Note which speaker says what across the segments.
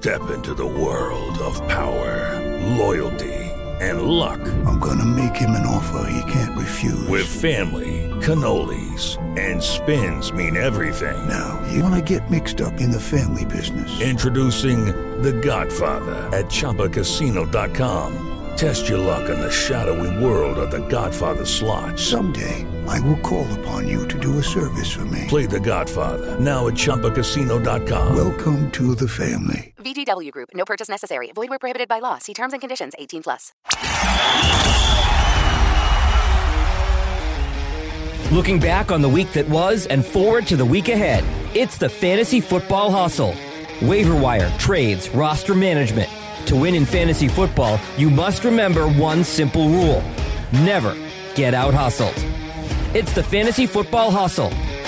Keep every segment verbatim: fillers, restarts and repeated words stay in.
Speaker 1: Step into the world of power, loyalty, and luck.
Speaker 2: I'm gonna make him an offer he can't refuse.
Speaker 1: With family, cannolis, and spins mean everything.
Speaker 2: Now, you wanna get mixed up in the family business.
Speaker 1: Introducing The Godfather at Chumba Casino dot com. Test your luck in the shadowy world of The Godfather slot.
Speaker 2: Someday, I will call upon you to do a service for me.
Speaker 1: Play The Godfather, now at Chumba Casino dot com.
Speaker 2: Welcome to the family.
Speaker 3: V G W Group. No purchase necessary. Void where prohibited by law. See terms and conditions. eighteen plus.
Speaker 4: Looking back on the week that was and forward to the week ahead. It's the Fantasy Football Hustle. Waiver wire, trades, roster management. To win in fantasy football, you must remember one simple rule. Never get out-hustled. It's the Fantasy Football Hustle.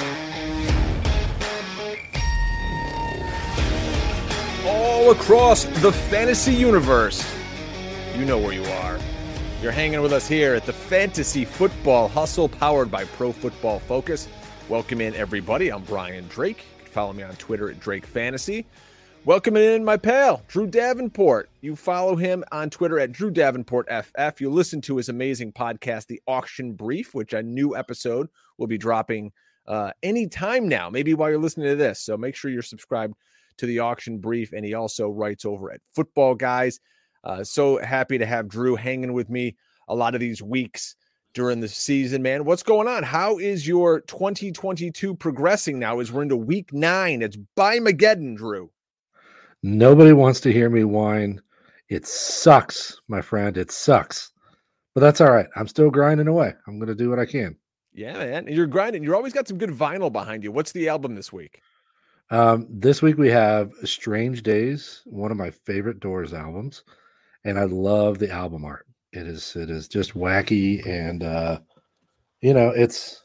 Speaker 5: All across the fantasy universe, you know where you are. You're hanging with us here at the Fantasy Football Hustle, powered by Pro Football Focus. Welcome in, everybody. I'm Brian Drake. You can follow me on Twitter at Drake Fantasy. Welcome in my pal, Drew Davenport. You follow him on Twitter at Drew Davenport F F. You listen to his amazing podcast, The Auction Brief, which a new episode will be dropping uh, any time now, maybe while you're listening to this. So make sure you're subscribed to The Auction Brief. And he also writes over at Football Guys. Uh, so happy to have Drew hanging with me a lot of these weeks during the season, man. What's going on? How is your twenty twenty-two progressing now as we're into week nine? It's by-mageddon, Drew.
Speaker 6: Nobody wants to hear me whine. It sucks, my friend. It sucks. But that's all right. I'm still grinding away. I'm going to do what I can.
Speaker 5: Yeah, man. You're grinding. You're always got some good vinyl behind you. What's the album this week?
Speaker 6: Um, this week we have Strange Days, one of my favorite Doors albums. And I love the album art. It is it is just wacky. And, uh, you know, it's...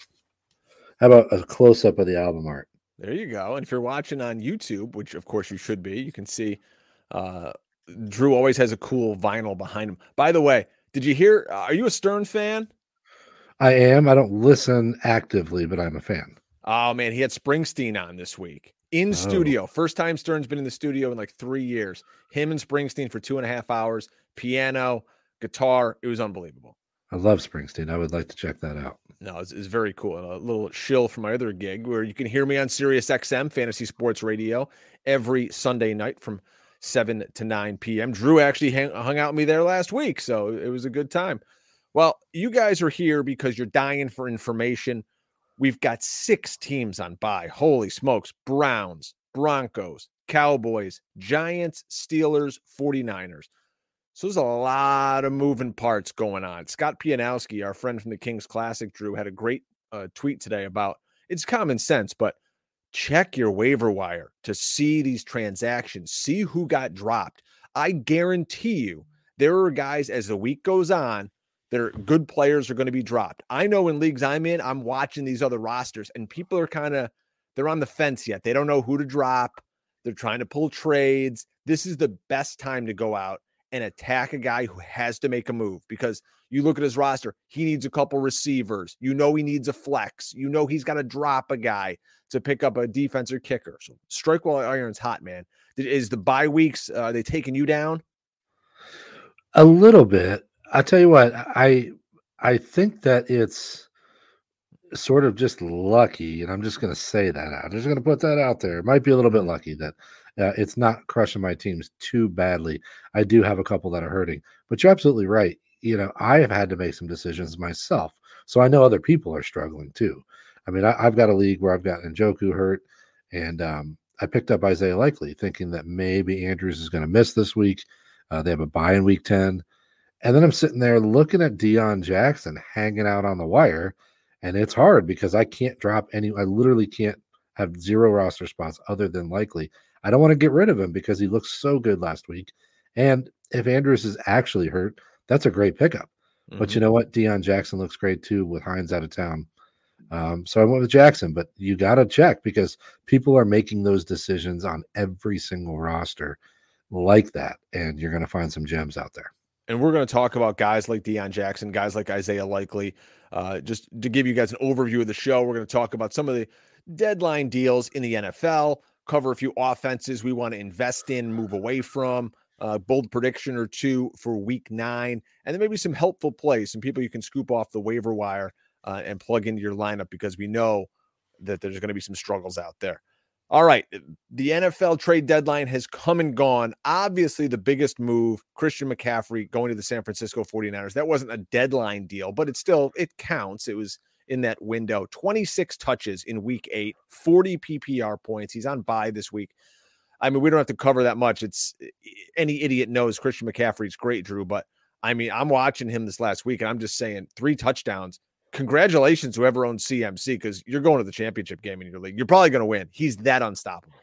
Speaker 6: How about a close-up of the album art?
Speaker 5: There you go. And if you're watching on YouTube, which of course you should be, you can see uh, Drew always has a cool vinyl behind him. By the way, did you hear, are you a Stern fan?
Speaker 6: I am. I don't listen actively, but I'm a fan.
Speaker 5: Oh, man. He had Springsteen on this week in
Speaker 6: Oh.
Speaker 5: studio. First time Stern's been in the studio in like three years. Him and Springsteen for two and a half hours, piano, guitar. It was unbelievable.
Speaker 6: I love Springsteen. I would like to check that out.
Speaker 5: No, it's, it's very cool. And a little shill from my other gig where you can hear me on Sirius X M Fantasy Sports Radio every Sunday night from seven to nine p.m. Drew actually hang, hung out with me there last week, so it was a good time. Well, you guys are here because you're dying for information. We've got six teams on bye. Holy smokes. Browns, Broncos, Cowboys, Giants, Steelers, 49ers. So there's a lot of moving parts going on. Scott Pianowski, our friend from the Kings Classic, Drew, had a great uh, tweet today about it's common sense, but check your waiver wire to see these transactions, see who got dropped. I guarantee you there are guys as the week goes on that are good players are going to be dropped. I know in leagues I'm in, I'm watching these other rosters and people are kind of, they're on the fence yet. They don't know who to drop. They're trying to pull trades. This is the best time to go out and attack a guy who has to make a move because you look at his roster, he needs a couple receivers. You know he needs a flex. You know he's got to drop a guy to pick up a defensive kicker. So strike while iron's hot, man. Is the bye weeks, uh, are they taking you down?
Speaker 6: A little bit. I tell you what, I I think that it's sort of just lucky, and I'm just going to say that out. I'm just going to put that out there. It might be a little bit lucky that Uh, it's not crushing my teams too badly. I do have a couple that are hurting, but you're absolutely right. You know, I have had to make some decisions myself, so I know other people are struggling too. I mean, I, I've got a league where I've got Njoku hurt, and um, I picked up Isaiah Likely, thinking that maybe Andrews is going to miss this week. Uh, they have a bye in week ten, and then I'm sitting there looking at Deion Jackson hanging out on the wire, and it's hard because I can't drop any. I literally can't have zero roster spots other than Likely. I don't want to get rid of him because he looks so good last week. And if Andrews is actually hurt, that's a great pickup. Mm-hmm. But you know what? Deion Jackson looks great too with Hines out of town. Um, so I went with Jackson, but you got to check because people are making those decisions on every single roster like that. And you're going to find some gems out there.
Speaker 5: And we're going to talk about guys like Deion Jackson, guys like Isaiah Likely. Uh, just to give you guys an overview of the show, we're going to talk about some of the deadline deals in the N F L. cover a few offenses we want to invest in, move away from, uh, bold prediction or two for week nine, and then maybe some helpful plays, some people you can scoop off the waiver wire uh, and plug into your lineup, because we know that there's going to be some struggles out there. All right. The N F L trade deadline has come and gone. Obviously, the biggest move, Christian McCaffrey going to the San Francisco forty-niners. That wasn't a deadline deal, but it still, it counts. It was in that window. twenty-six touches in week eight, forty P P R points. He's on bye this week. I mean, we don't have to cover that much. It's any idiot knows Christian McCaffrey's great, Drew, but I mean, I'm watching him this last week and I'm just saying three touchdowns. Congratulations, whoever owns C M C, because you're going to the championship game in your league. You're probably going to win. He's that unstoppable.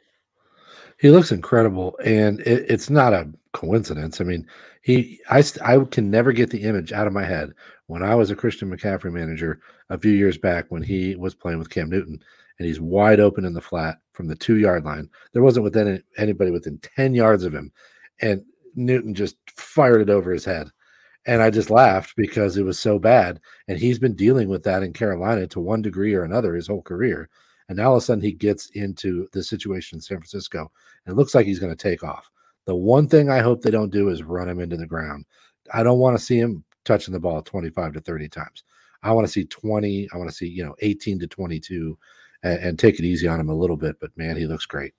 Speaker 6: He looks incredible, and it, it's not a coincidence. I mean, he, I, I can never get the image out of my head when I was a Christian McCaffrey manager a few years back when he was playing with Cam Newton, and he's wide open in the flat from the two-yard line. There wasn't within anybody within ten yards of him, and Newton just fired it over his head. And I just laughed because it was so bad. And he's been dealing with that in Carolina to one degree or another his whole career. And now all of a sudden he gets into the situation in San Francisco, and it looks like he's going to take off. The one thing I hope they don't do is run him into the ground. I don't want to see him touching the ball twenty-five to thirty times. I want to see twenty. I want to see, you know, eighteen to twenty-two and, and take it easy on him a little bit. But, man, he looks great.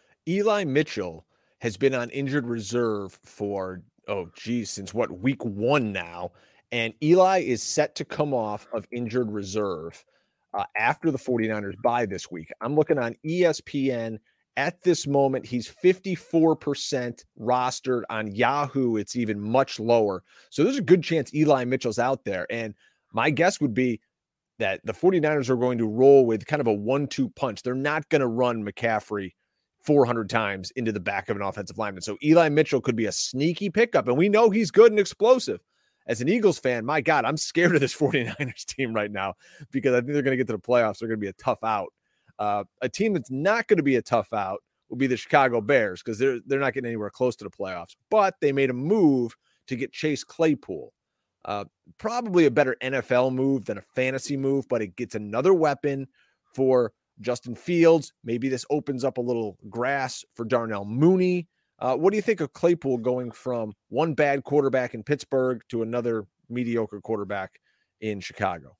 Speaker 5: Eli Mitchell has been on injured reserve for Oh, geez, since what, week one now. And Eli is set to come off of injured reserve uh, after the forty-niners bye this week. I'm looking on E S P N. At this moment, he's fifty-four percent rostered. On Yahoo, it's even much lower. So there's a good chance Eli Mitchell's out there. And my guess would be that the forty-niners are going to roll with kind of a one two punch. They're not going to run McCaffrey four hundred times into the back of an offensive lineman. So Eli Mitchell could be a sneaky pickup, and we know he's good and explosive. As an Eagles fan, my God, I'm scared of this forty-niners team right now because I think they're going to get to the playoffs. They're going to be a tough out. Uh, a team that's not going to be a tough out will be the Chicago Bears, because they're they're not getting anywhere close to the playoffs. But they made a move to get Chase Claypool. Uh, probably a better N F L move than a fantasy move, but it gets another weapon for Justin Fields. Maybe this opens up a little grass for Darnell Mooney. Uh, what do you think of Claypool going from one bad quarterback in Pittsburgh to another mediocre quarterback in Chicago?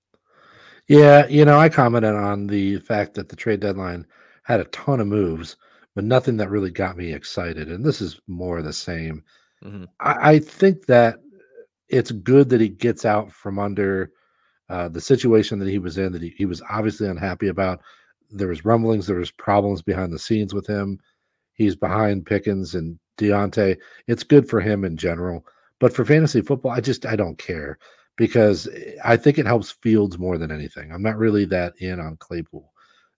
Speaker 6: Yeah, you know, I commented on the fact that the trade deadline had a ton of moves, but nothing that really got me excited. And this is more of the same. Mm-hmm. I, I think that it's good that he gets out from under Uh, the situation that he was in, that he, he was obviously unhappy about. There was rumblings, there was problems behind the scenes with him. He's behind Pickens and Deontay. It's good for him in general. But for fantasy football, I just, I don't care, because I think it helps Fields more than anything. I'm not really that in on Claypool.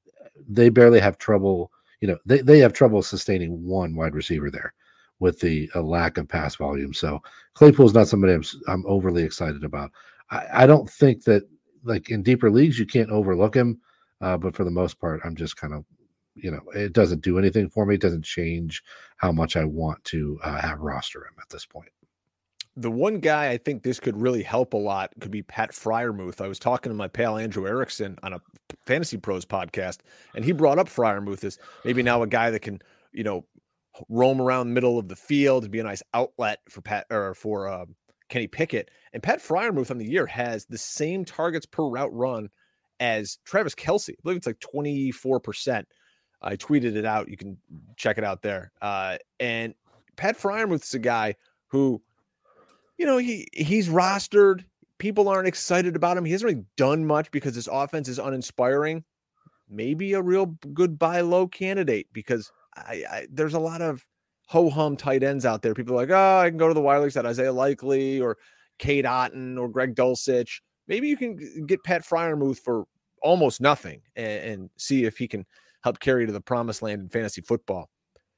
Speaker 6: They barely have trouble, you know, they, they have trouble sustaining one wide receiver there with the a lack of pass volume. So Claypool is not somebody I'm, I'm overly excited about. I, I don't think that, like, in deeper leagues, you can't overlook him. Uh, but for the most part, I'm just kind of, you know, it doesn't do anything for me. It doesn't change how much I want to uh, have roster him at this point.
Speaker 5: The one guy I think this could really help a lot could be Pat Freiermuth. I was talking to my pal Andrew Erickson on a Fantasy Pros podcast, and he brought up Freiermuth as maybe now a guy that can, you know, roam around the middle of the field and be a nice outlet for Pat or for uh, Kenny Pickett. And Pat Freiermuth on the year has the same targets per route run as Travis Kelce. I believe it's like twenty-four percent. I tweeted it out. You can check it out there. Uh, and Pat Freiermuth's a guy who, you know, he he's rostered. People aren't excited about him. He hasn't really done much because his offense is uninspiring. Maybe a real good buy low candidate, because I, I there's a lot of ho-hum tight ends out there. People are like, oh, I can go to the wire leagues at Isaiah Likely or Cade Otton or Greg Dulcich. Maybe you can get Pat Freiermuth for almost nothing and, and see if he can help carry you to the promised land in fantasy football.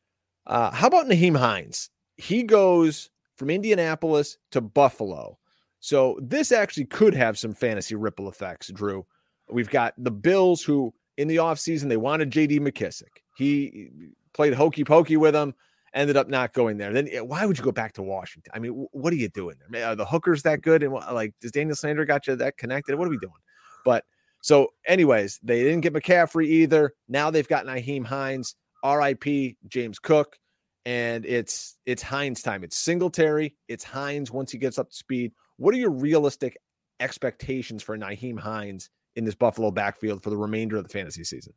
Speaker 5: Uh, how about Nyheim Hines? He goes from Indianapolis to Buffalo. So this actually could have some fantasy ripple effects, Drew. We've got the Bills, who in the offseason, they wanted J D McKissick. He played hokey pokey with them, ended up not going there. Then why would you go back to Washington? I mean, what are you doing there? Are the hookers that good? And like, does Daniel Snyder got you that connected? What are we doing? But so anyways, they didn't get McCaffrey either. Now they've got Nyheim Hines. R I P James Cook, and it's it's Hines time. It's Singletary. It's Hines once he gets up to speed. What are your realistic expectations for Nyheim Hines in this Buffalo backfield for the remainder of the fantasy season?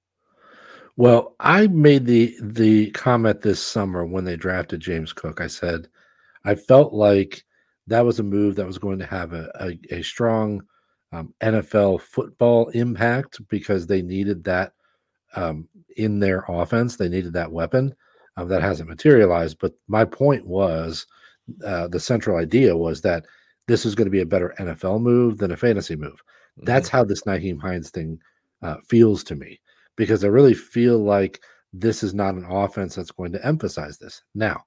Speaker 6: Well, I made the the comment this summer when they drafted James Cook. I said I felt like that was a move that was going to have a, a, a strong um, N F L football impact because they needed that um, in their offense. They needed that weapon. Uh, that hasn't materialized. But my point was uh, the central idea was that this is going to be a better N F L move than a fantasy move. Mm-hmm. That's how this Nyheim Hines thing uh, feels to me, because I really feel like this is not an offense that's going to emphasize this. Now,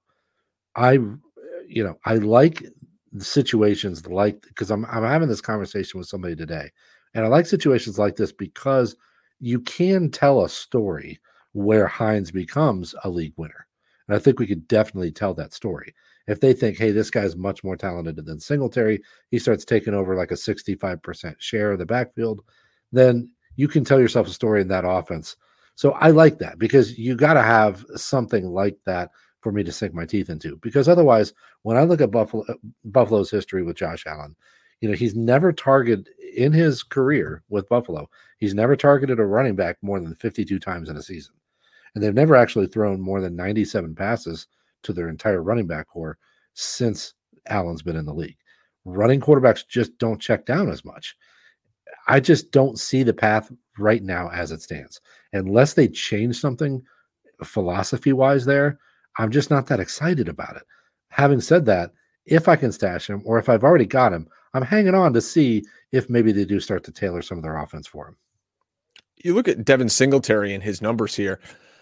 Speaker 6: I, you know, I like the situations like, because I'm I'm having this conversation with somebody today, and I like situations like this because you can tell a story where Hines becomes a league winner. And I think we could definitely tell that story. If they think, hey, this guy's much more talented than Singletary, he starts taking over like a sixty-five percent share of the backfield, then you can tell yourself a story in that offense. So I like that, because you got to have something like that for me to sink my teeth into. Because otherwise, when I look at Buffalo, Buffalo's history with Josh Allen, you know, he's never targeted in his career with Buffalo. He's never targeted a running back more than fifty-two times in a season. And they've never actually thrown more than ninety-seven passes to their entire running back core since Allen's been in the league. Running quarterbacks just don't check down as much. I just don't see the path right now as it stands. Unless they change something philosophy-wise there, I'm just not that excited about it. Having said that, if I can stash him, or if I've already got him, I'm hanging on to see if maybe they do start to tailor some of their offense for him.
Speaker 5: You look at Devin Singletary and his numbers here.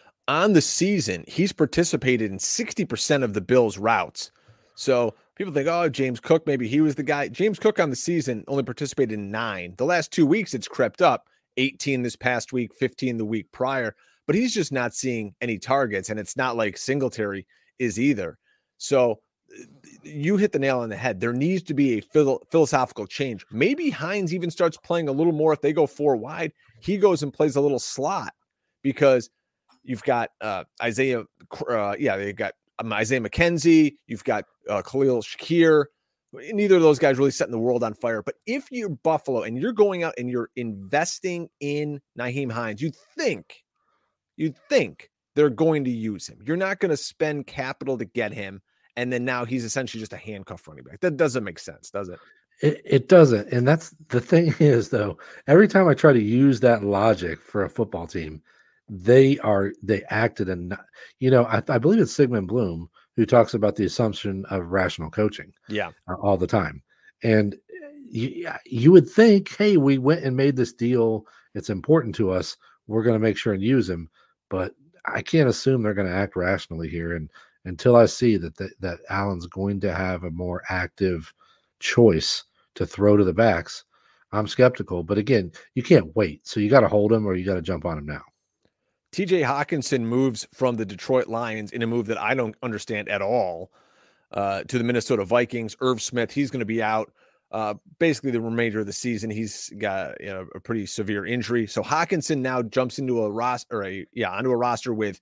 Speaker 5: On the season, he's participated in sixty percent of the Bills' routes. So people think, oh, James Cook, maybe he was the guy. James Cook on the season only participated in nine. The last two weeks, it's crept up. eighteen this past week, fifteen the week prior. But he's just not seeing any targets, and it's not like Singletary is either. So you hit the nail on the head. There needs to be a philo- philosophical change. Maybe Hines even starts playing a little more. If they go four wide, he goes and plays a little slot, because you've got uh, Isaiah. Uh, yeah, they've got um, Isaiah McKenzie. You've got uh, Khalil Shakir. Neither of those guys really setting the world on fire. But if you're Buffalo and you're going out and you're investing in Nyheim Hines, you think, you'd think they're going to use him. You're not going to spend capital to get him, and then now he's essentially just a handcuff running back. That doesn't make sense, does it?
Speaker 6: It, it doesn't. And that's the thing is, though, every time I try to use that logic for a football team, they are, they acted and, you know, I, I believe it's Sigmund Bloom who talks about the assumption of rational coaching.
Speaker 5: Yeah.
Speaker 6: Uh, all the time. And you, you would think, hey, we went and made this deal. It's important to us. We're going to make sure and use him. But I can't assume they're going to act rationally here. And until I see that, that, that Allen's going to have a more active choice to throw to the backs, I'm skeptical. But again, you can't wait. So you got to hold him, or you got to jump on him now.
Speaker 5: T J Hawkinson moves from the Detroit Lions in a move that I don't understand at all uh, to the Minnesota Vikings. Irv Smith, he's going to be out uh, basically the remainder of the season. He's got, you know, a pretty severe injury. So Hawkinson now jumps into a roster, or a yeah, onto a roster with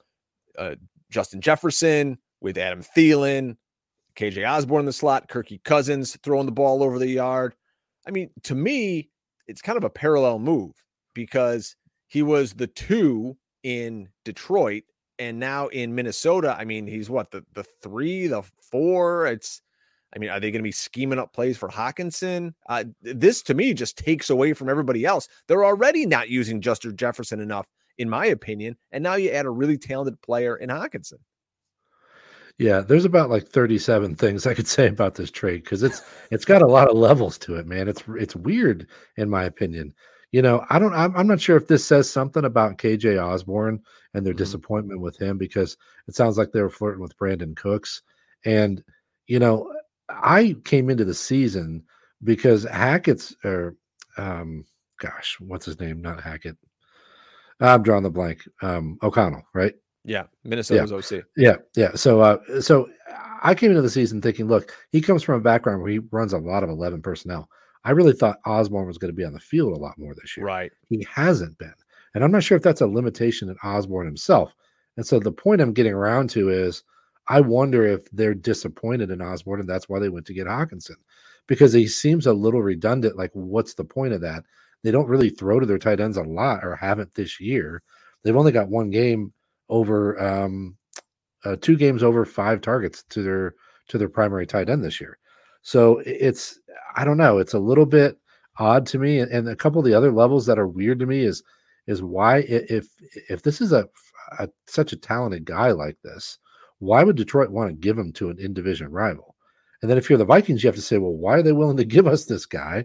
Speaker 5: uh, Justin Jefferson, with Adam Thielen, K J Osborne in the slot, Kirky Cousins throwing the ball over the yard. I mean, to me, it's kind of a parallel move, because he was the two in Detroit, and now in Minnesota, I mean, he's what, the, the three, the four? It's, I mean, are they going to be scheming up plays for Hawkinson? Uh, this, to me, just takes away from everybody else. They're already not using Justin Jefferson enough, in my opinion, and now you add a really talented player in Hawkinson.
Speaker 6: Yeah, there's about like thirty-seven things I could say about this trade, because it's it's got a lot of levels to it, man. It's it's weird, in my opinion. You know, I don't, I'm, I'm not sure if this says something about K J Osborne and their mm-hmm. disappointment with him, because it sounds like they were flirting with Brandon Cooks. And, you know, I came into the season because Hackett's, or, um, gosh, what's his name? Not Hackett. I'm drawing the blank. Um, O'Connell, right?
Speaker 5: Yeah. Minnesota's
Speaker 6: yeah.
Speaker 5: O C.
Speaker 6: Yeah. Yeah. So, uh, so I came into the season thinking, look, he comes from a background where he runs a lot of eleven personnel. I really thought Osborne was going to be on the field a lot more this year.
Speaker 5: Right.
Speaker 6: He hasn't been. And I'm not sure if that's a limitation in Osborne himself. And so the point I'm getting around to is I wonder if they're disappointed in Osborne, and that's why they went to get Hockenson, because he seems a little redundant. Like, what's the point of that? They don't really throw to their tight ends a lot, or haven't this year. They've only got one game over, um, uh, two games over five targets to their to their primary tight end this year. So it's, I don't know, it's a little bit odd to me. And, and a couple of the other levels that are weird to me is is why, if if this is a, a such a talented guy like this, why would Detroit want to give him to an in-division rival? And then if you're the Vikings, you have to say, well, why are they willing to give us this guy?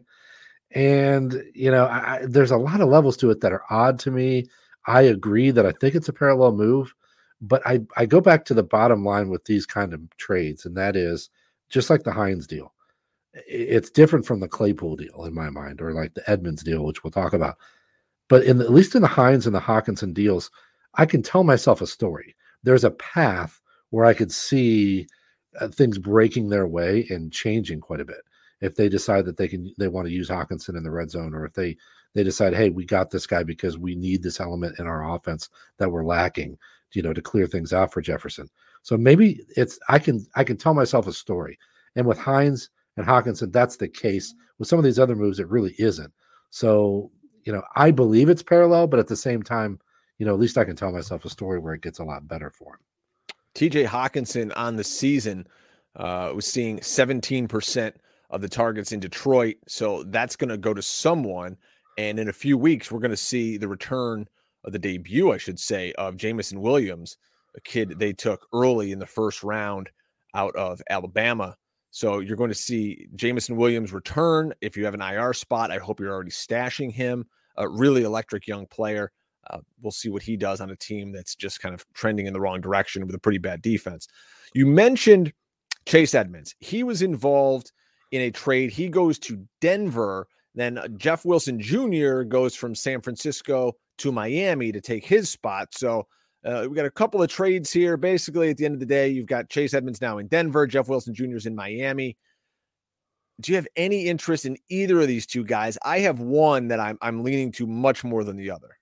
Speaker 6: And, you know, I, there's a lot of levels to it that are odd to me. I agree that I think it's a parallel move, but I, I go back to the bottom line with these kind of trades, and that is just like the Hines deal. It's different from the Claypool deal in my mind, or like the Edmonds deal, which we'll talk about. But in the, at least in the Hines and the Hockenson deals, I can tell myself a story. There's a path where I could see uh, things breaking their way and changing quite a bit. If they decide that they can, they want to use Hockenson in the red zone, or if they they decide, hey, we got this guy because we need this element in our offense that we're lacking, you know, to clear things out for Jefferson. So maybe it's I can I can tell myself a story. And with Hines and Hockenson, that's the case. With some of these other moves, it really isn't. So, you know, I believe it's parallel, but at the same time, you know, at least I can tell myself a story where it gets a lot better for him.
Speaker 5: T J Hockenson on the season uh, was seeing seventeen percent of the targets in Detroit. So that's going to go to someone. And in a few weeks, we're going to see the return of the debut, I should say, of Jameson Williams, a kid they took early in the first round out of Alabama. So you're going to see Jameson Williams return. If you have an I R spot, I hope you're already stashing him. A really electric young player. Uh, we'll see what he does on a team that's just kind of trending in the wrong direction with a pretty bad defense. You mentioned Chase Edmonds. He was involved in a trade. He goes to Denver. Then Jeff Wilson Junior goes from San Francisco to Miami to take his spot. So uh, we got a couple of trades here. Basically, at the end of the day, you've got Chase Edmonds now in Denver. Jeff Wilson Junior is in Miami. Do you have any interest in either of these two guys? I have one that I'm I'm leaning to much more than the other.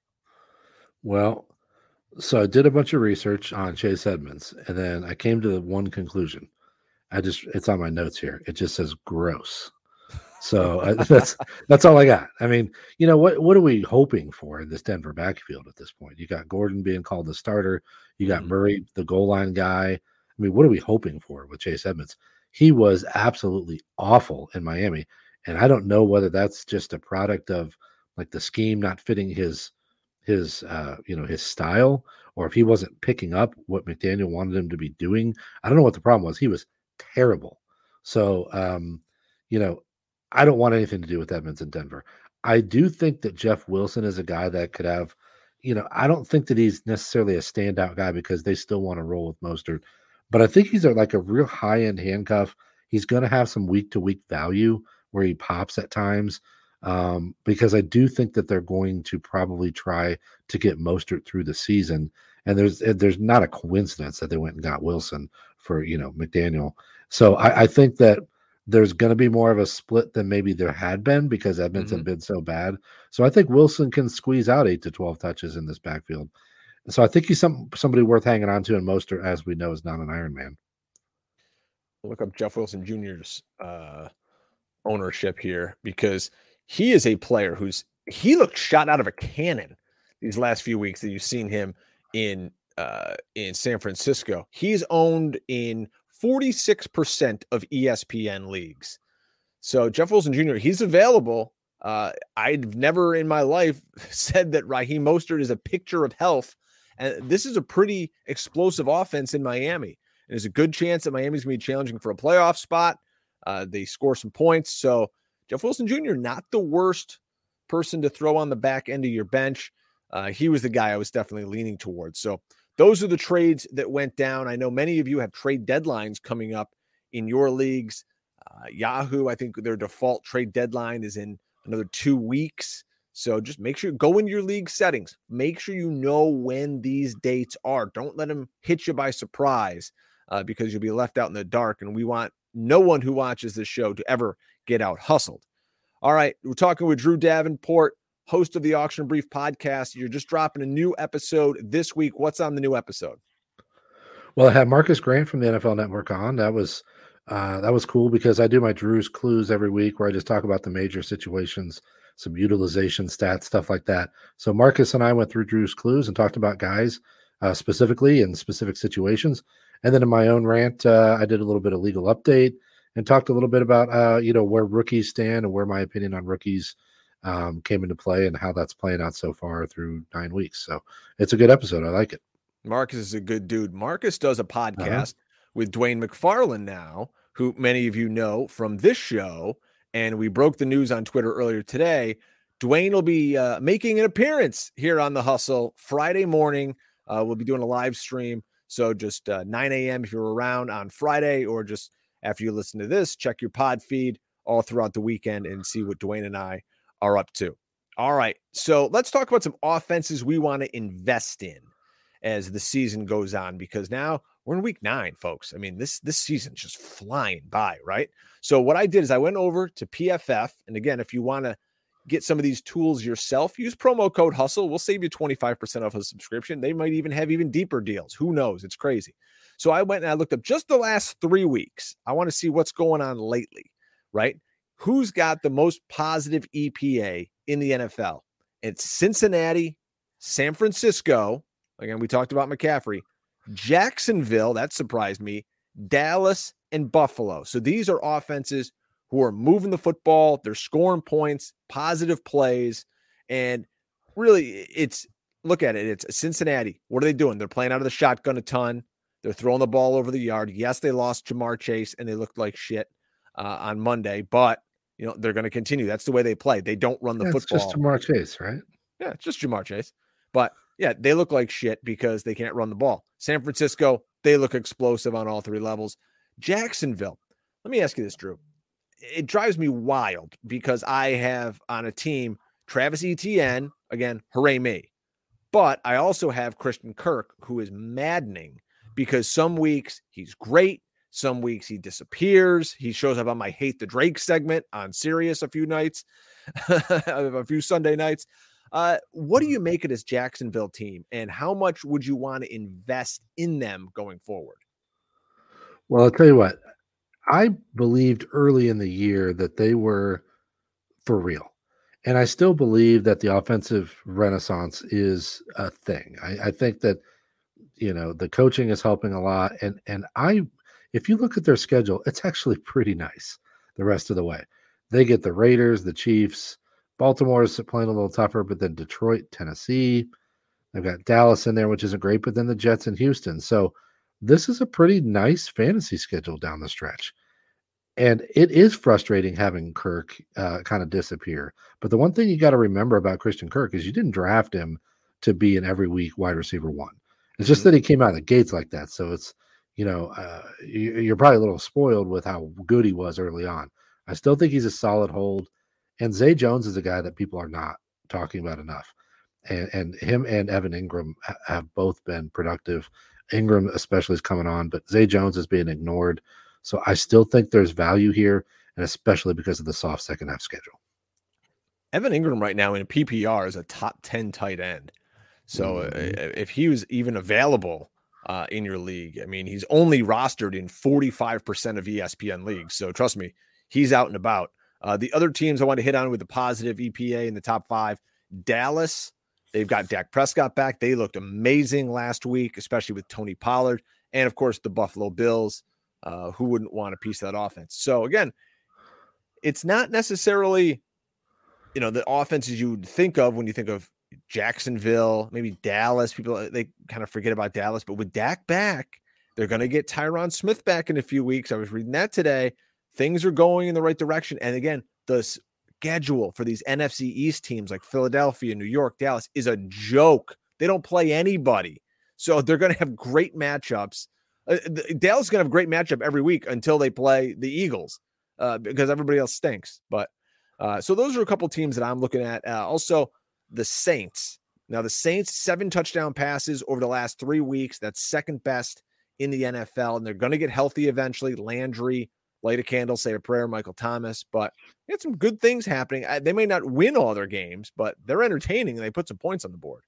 Speaker 6: Well, so I did a bunch of research on Chase Edmonds, and then I came to one conclusion. I just, it's on my notes here. It just says gross. So I, that's that's all I got. I mean, you know, what what are we hoping for in this Denver backfield at this point? You got Gordon being called the starter. You got mm-hmm. Murray, the goal line guy. I mean, what are we hoping for with Chase Edmonds? He was absolutely awful in Miami, and I don't know whether that's just a product of like the scheme not fitting his his uh, you know, his style, or if he wasn't picking up what McDaniel wanted him to be doing. I don't know what the problem was. He was terrible. So, um, you know, I don't want anything to do with Edmonds in Denver. I do think that Jeff Wilson is a guy that could have, you know, I don't think that he's necessarily a standout guy because they still want to roll with Mostert, but I think he's a, like a real high-end handcuff. He's going to have some week-to-week value where he pops at times, um, because I do think that they're going to probably try to get Mostert through the season. And there's there's not a coincidence that they went and got Wilson for, you know, McDaniel. So I, I think that there's going to be more of a split than maybe there had been because Edmonds mm-hmm. had been so bad. So I think Wilson can squeeze out eight to twelve touches in this backfield. So I think he's some somebody worth hanging on to, and Mostert, as we know, is not an Iron Man.
Speaker 5: Look up Jeff Wilson Junior's uh, ownership here, because he is a player who's he looked shot out of a cannon these last few weeks that you've seen him in uh, in San Francisco. He's owned in forty-six percent of E S P N leagues. So Jeff Wilson Junior, he's available. Uh, I've never in my life said that Raheem Mostert is a picture of health. And this is a pretty explosive offense in Miami. And there's a good chance that Miami's going to be challenging for a playoff spot. Uh, they score some points. So Jeff Wilson Junior, not the worst person to throw on the back end of your bench. Uh, he was the guy I was definitely leaning towards. So those are the trades that went down. I know many of you have trade deadlines coming up in your leagues. Uh, Yahoo, I think their default trade deadline is in another two weeks. So just make sure you go into your league settings. Make sure you know when these dates are. Don't let them hit you by surprise uh, because you'll be left out in the dark. And we want no one who watches this show to ever get out hustled. All right, we're talking with Drew Davenport. host of the Auction Brief podcast. You're just dropping a new episode this week. What's on the new episode?
Speaker 6: Well, I had Marcus Grant from the N F L Network on. That was uh, that was cool because I do my Drew's Clues every week where I just talk about the major situations, some utilization stats, stuff like that. So Marcus and I went through Drew's Clues and talked about guys uh, specifically in specific situations. And then in my own rant, uh, I did a little bit of legal update and talked a little bit about, uh, you know, where rookies stand and where my opinion on rookies um, came into play and how that's playing out so far through nine weeks. So it's a good episode. I like it.
Speaker 5: Marcus is a good dude. Marcus does a podcast uh-huh. with Dwayne McFarland now, who many of you know from this show. And we broke the news on Twitter earlier today. Dwayne will be uh, making an appearance here on The Hustle Friday morning. Uh, we'll be doing a live stream. So just uh, nine a.m. if you're around on Friday, or just after you listen to this, check your pod feed all throughout the weekend and see what Dwayne and I are up to. All right. So let's talk about some offenses we want to invest in as the season goes on, because now we're in week nine, folks. I mean, this, this season's just flying by, right? So what I did is I went over to P F F. And again, if you want to get some of these tools yourself, use promo code HUSTLE. We'll save you twenty-five percent off a subscription. They might even have even deeper deals. Who knows? It's crazy. So I went and I looked up just the last three weeks. I want to see what's going on lately, right? Who's got the most positive E P A in the N F L? It's Cincinnati, San Francisco. Again, we talked about McCaffrey. Jacksonville, that surprised me. Dallas and Buffalo. So these are offenses who are moving the football. They're scoring points, positive plays. And really, it's, look at it. It's Cincinnati. What are they doing? They're playing out of the shotgun a ton. They're throwing the ball over the yard. Yes, they lost Jamar Chase, and they looked like shit uh, on Monday. But, you know, they're going to continue. That's the way they play. They don't run the
Speaker 6: yeah,
Speaker 5: football.
Speaker 6: It's just Jamar Chase, right?
Speaker 5: Yeah, it's just Jamar Chase. But, yeah, they look like shit because they can't run the ball. San Francisco, they look explosive on all three levels. Jacksonville, let me ask you this, Drew. It drives me wild because I have on a team Travis Etienne, again, hooray me. But I also have Christian Kirk, who is maddening because some weeks he's great. Some weeks he disappears. He shows up on my Hate the Drake segment on Sirius a few nights, a few Sunday nights. Uh, what do you make of this Jacksonville team, and how much would you want to invest in them going forward?
Speaker 6: Well, I'll tell you what, I believed early in the year that they were for real. And I still believe that the offensive renaissance is a thing. I, I think that, you know, the coaching is helping a lot. And, and I, if you look at their schedule, it's actually pretty nice the rest of the way. They get the Raiders, the Chiefs, Baltimore is playing a little tougher, but then Detroit, Tennessee, they've got Dallas in there, which isn't great, but then the Jets and Houston. So this is a pretty nice fantasy schedule down the stretch. And it is frustrating having Kirk uh, kind of disappear. But the one thing you got to remember about Christian Kirk is you didn't draft him to be an every week wide receiver one. It's just mm-hmm. that he came out of the gates like that. So it's, you know, uh, you, you're probably a little spoiled with how good he was early on. I still think he's a solid hold. And Zay Jones is a guy that people are not talking about enough. And, and him and Evan Ingram ha- have both been productive. Ingram especially is coming on, but Zay Jones is being ignored. So I still think there's value here, and especially because of the soft second half schedule.
Speaker 5: Evan Ingram right now in P P R is a top ten tight end. So mm-hmm. uh, if he was even available uh, in your league, I mean, he's only rostered in forty-five percent of E S P N leagues. So trust me, he's out and about. Uh, the other teams I want to hit on with the positive E P A in the top five, Dallas, they've got Dak Prescott back. They looked amazing last week, especially with Tony Pollard. And, of course, the Buffalo Bills, uh, who wouldn't want a piece of that offense? So, again, it's not necessarily, you know, the offenses you would think of when you think of Jacksonville, maybe Dallas. People, they kind of forget about Dallas. But with Dak back, they're going to get Tyron Smith back in a few weeks. I was reading that today. Things are going in the right direction. And again, the schedule for these N F C East teams like Philadelphia, New York, Dallas is a joke. They don't play anybody. So they're going to have great matchups. Uh, Dallas is going to have a great matchup every week until they play the Eagles uh, because everybody else stinks. But uh, so those are a couple teams that I'm looking at. Uh, also, the Saints. Now, the Saints, seven touchdown passes over the last three weeks. That's second best in the N F L. And they're going to get healthy eventually. Landry, light a candle, say a prayer, Michael Thomas, but they had some good things happening. They may not win all their games, but they're entertaining and they put some points on the board.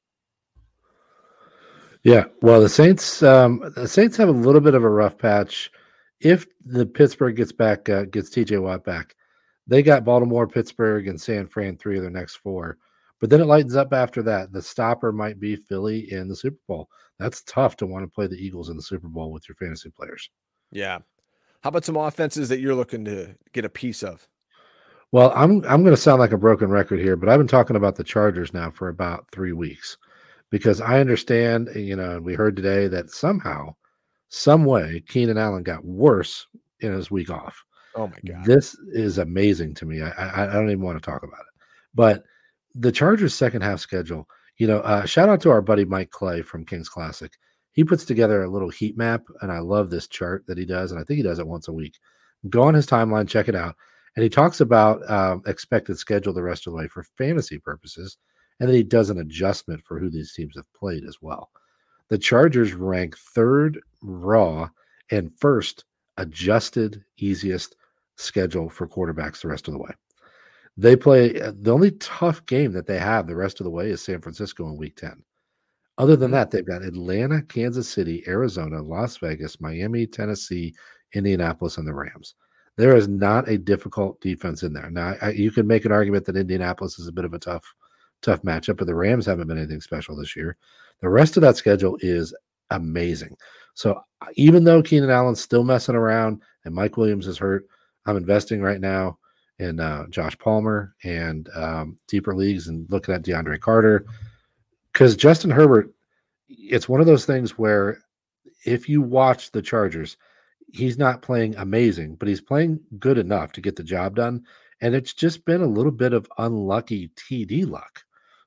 Speaker 6: Yeah, well, the Saints, um, the Saints have a little bit of a rough patch. If the Pittsburgh gets back, uh, gets T J Watt back, they got Baltimore, Pittsburgh, and San Fran three of their next four. But then it lightens up after that. The stopper might be Philly in the Super Bowl. That's tough to want to play the Eagles in the Super Bowl with your fantasy players.
Speaker 5: Yeah. How about some offenses that you're looking to get a piece of?
Speaker 6: Well, I'm I'm going to sound like a broken record here, but I've been talking about the Chargers now for about three weeks because I understand, you know, and we heard today that somehow, some way, Keenan Allen got worse in his week off.
Speaker 5: Oh my God.
Speaker 6: This is amazing to me. I, I, I don't even want to talk about it. But the Chargers' second half schedule, you know, uh, shout out to our buddy Mike Clay from Kings Classic. He puts together a little heat map, and I love this chart that he does, and I think he does it once a week. Go on his timeline, check it out. And he talks about um, expected schedule the rest of the way for fantasy purposes, and then he does an adjustment for who these teams have played as well. The Chargers rank third raw and first adjusted easiest schedule for quarterbacks the rest of the way. They play the only tough game that they have the rest of the way is San Francisco in week ten. Other than that, they've got Atlanta, Kansas City, Arizona, Las Vegas, Miami, Tennessee, Indianapolis, and the Rams. There is not a difficult defense in there. Now, I, you can make an argument that Indianapolis is a bit of a tough, tough matchup, but the Rams haven't been anything special this year. The rest of that schedule is amazing. So even though Keenan Allen's still messing around and Mike Williams is hurt, I'm investing right now in uh, Josh Palmer and um, deeper leagues and looking at DeAndre Carter. Because Justin Herbert, it's one of those things where if you watch the Chargers, he's not playing amazing, but he's playing good enough to get the job done. And it's just been a little bit of unlucky T D luck.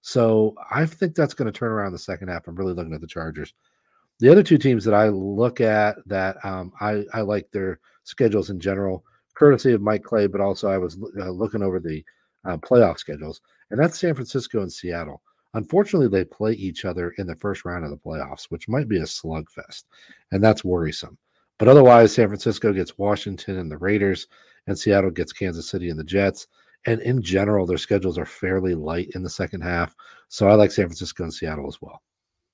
Speaker 6: So I think that's going to turn around the second half. I'm really looking at the Chargers. The other two teams that I look at that um, I, I like their schedules in general, courtesy of Mike Clay, but also I was uh, looking over the uh, playoff schedules, and that's San Francisco and Seattle. Unfortunately, they play each other in the first round of the playoffs, which might be a slugfest, and that's worrisome. But otherwise, San Francisco gets Washington and the Raiders, and Seattle gets Kansas City and the Jets. And in general, their schedules are fairly light in the second half. So I like San Francisco and Seattle as well.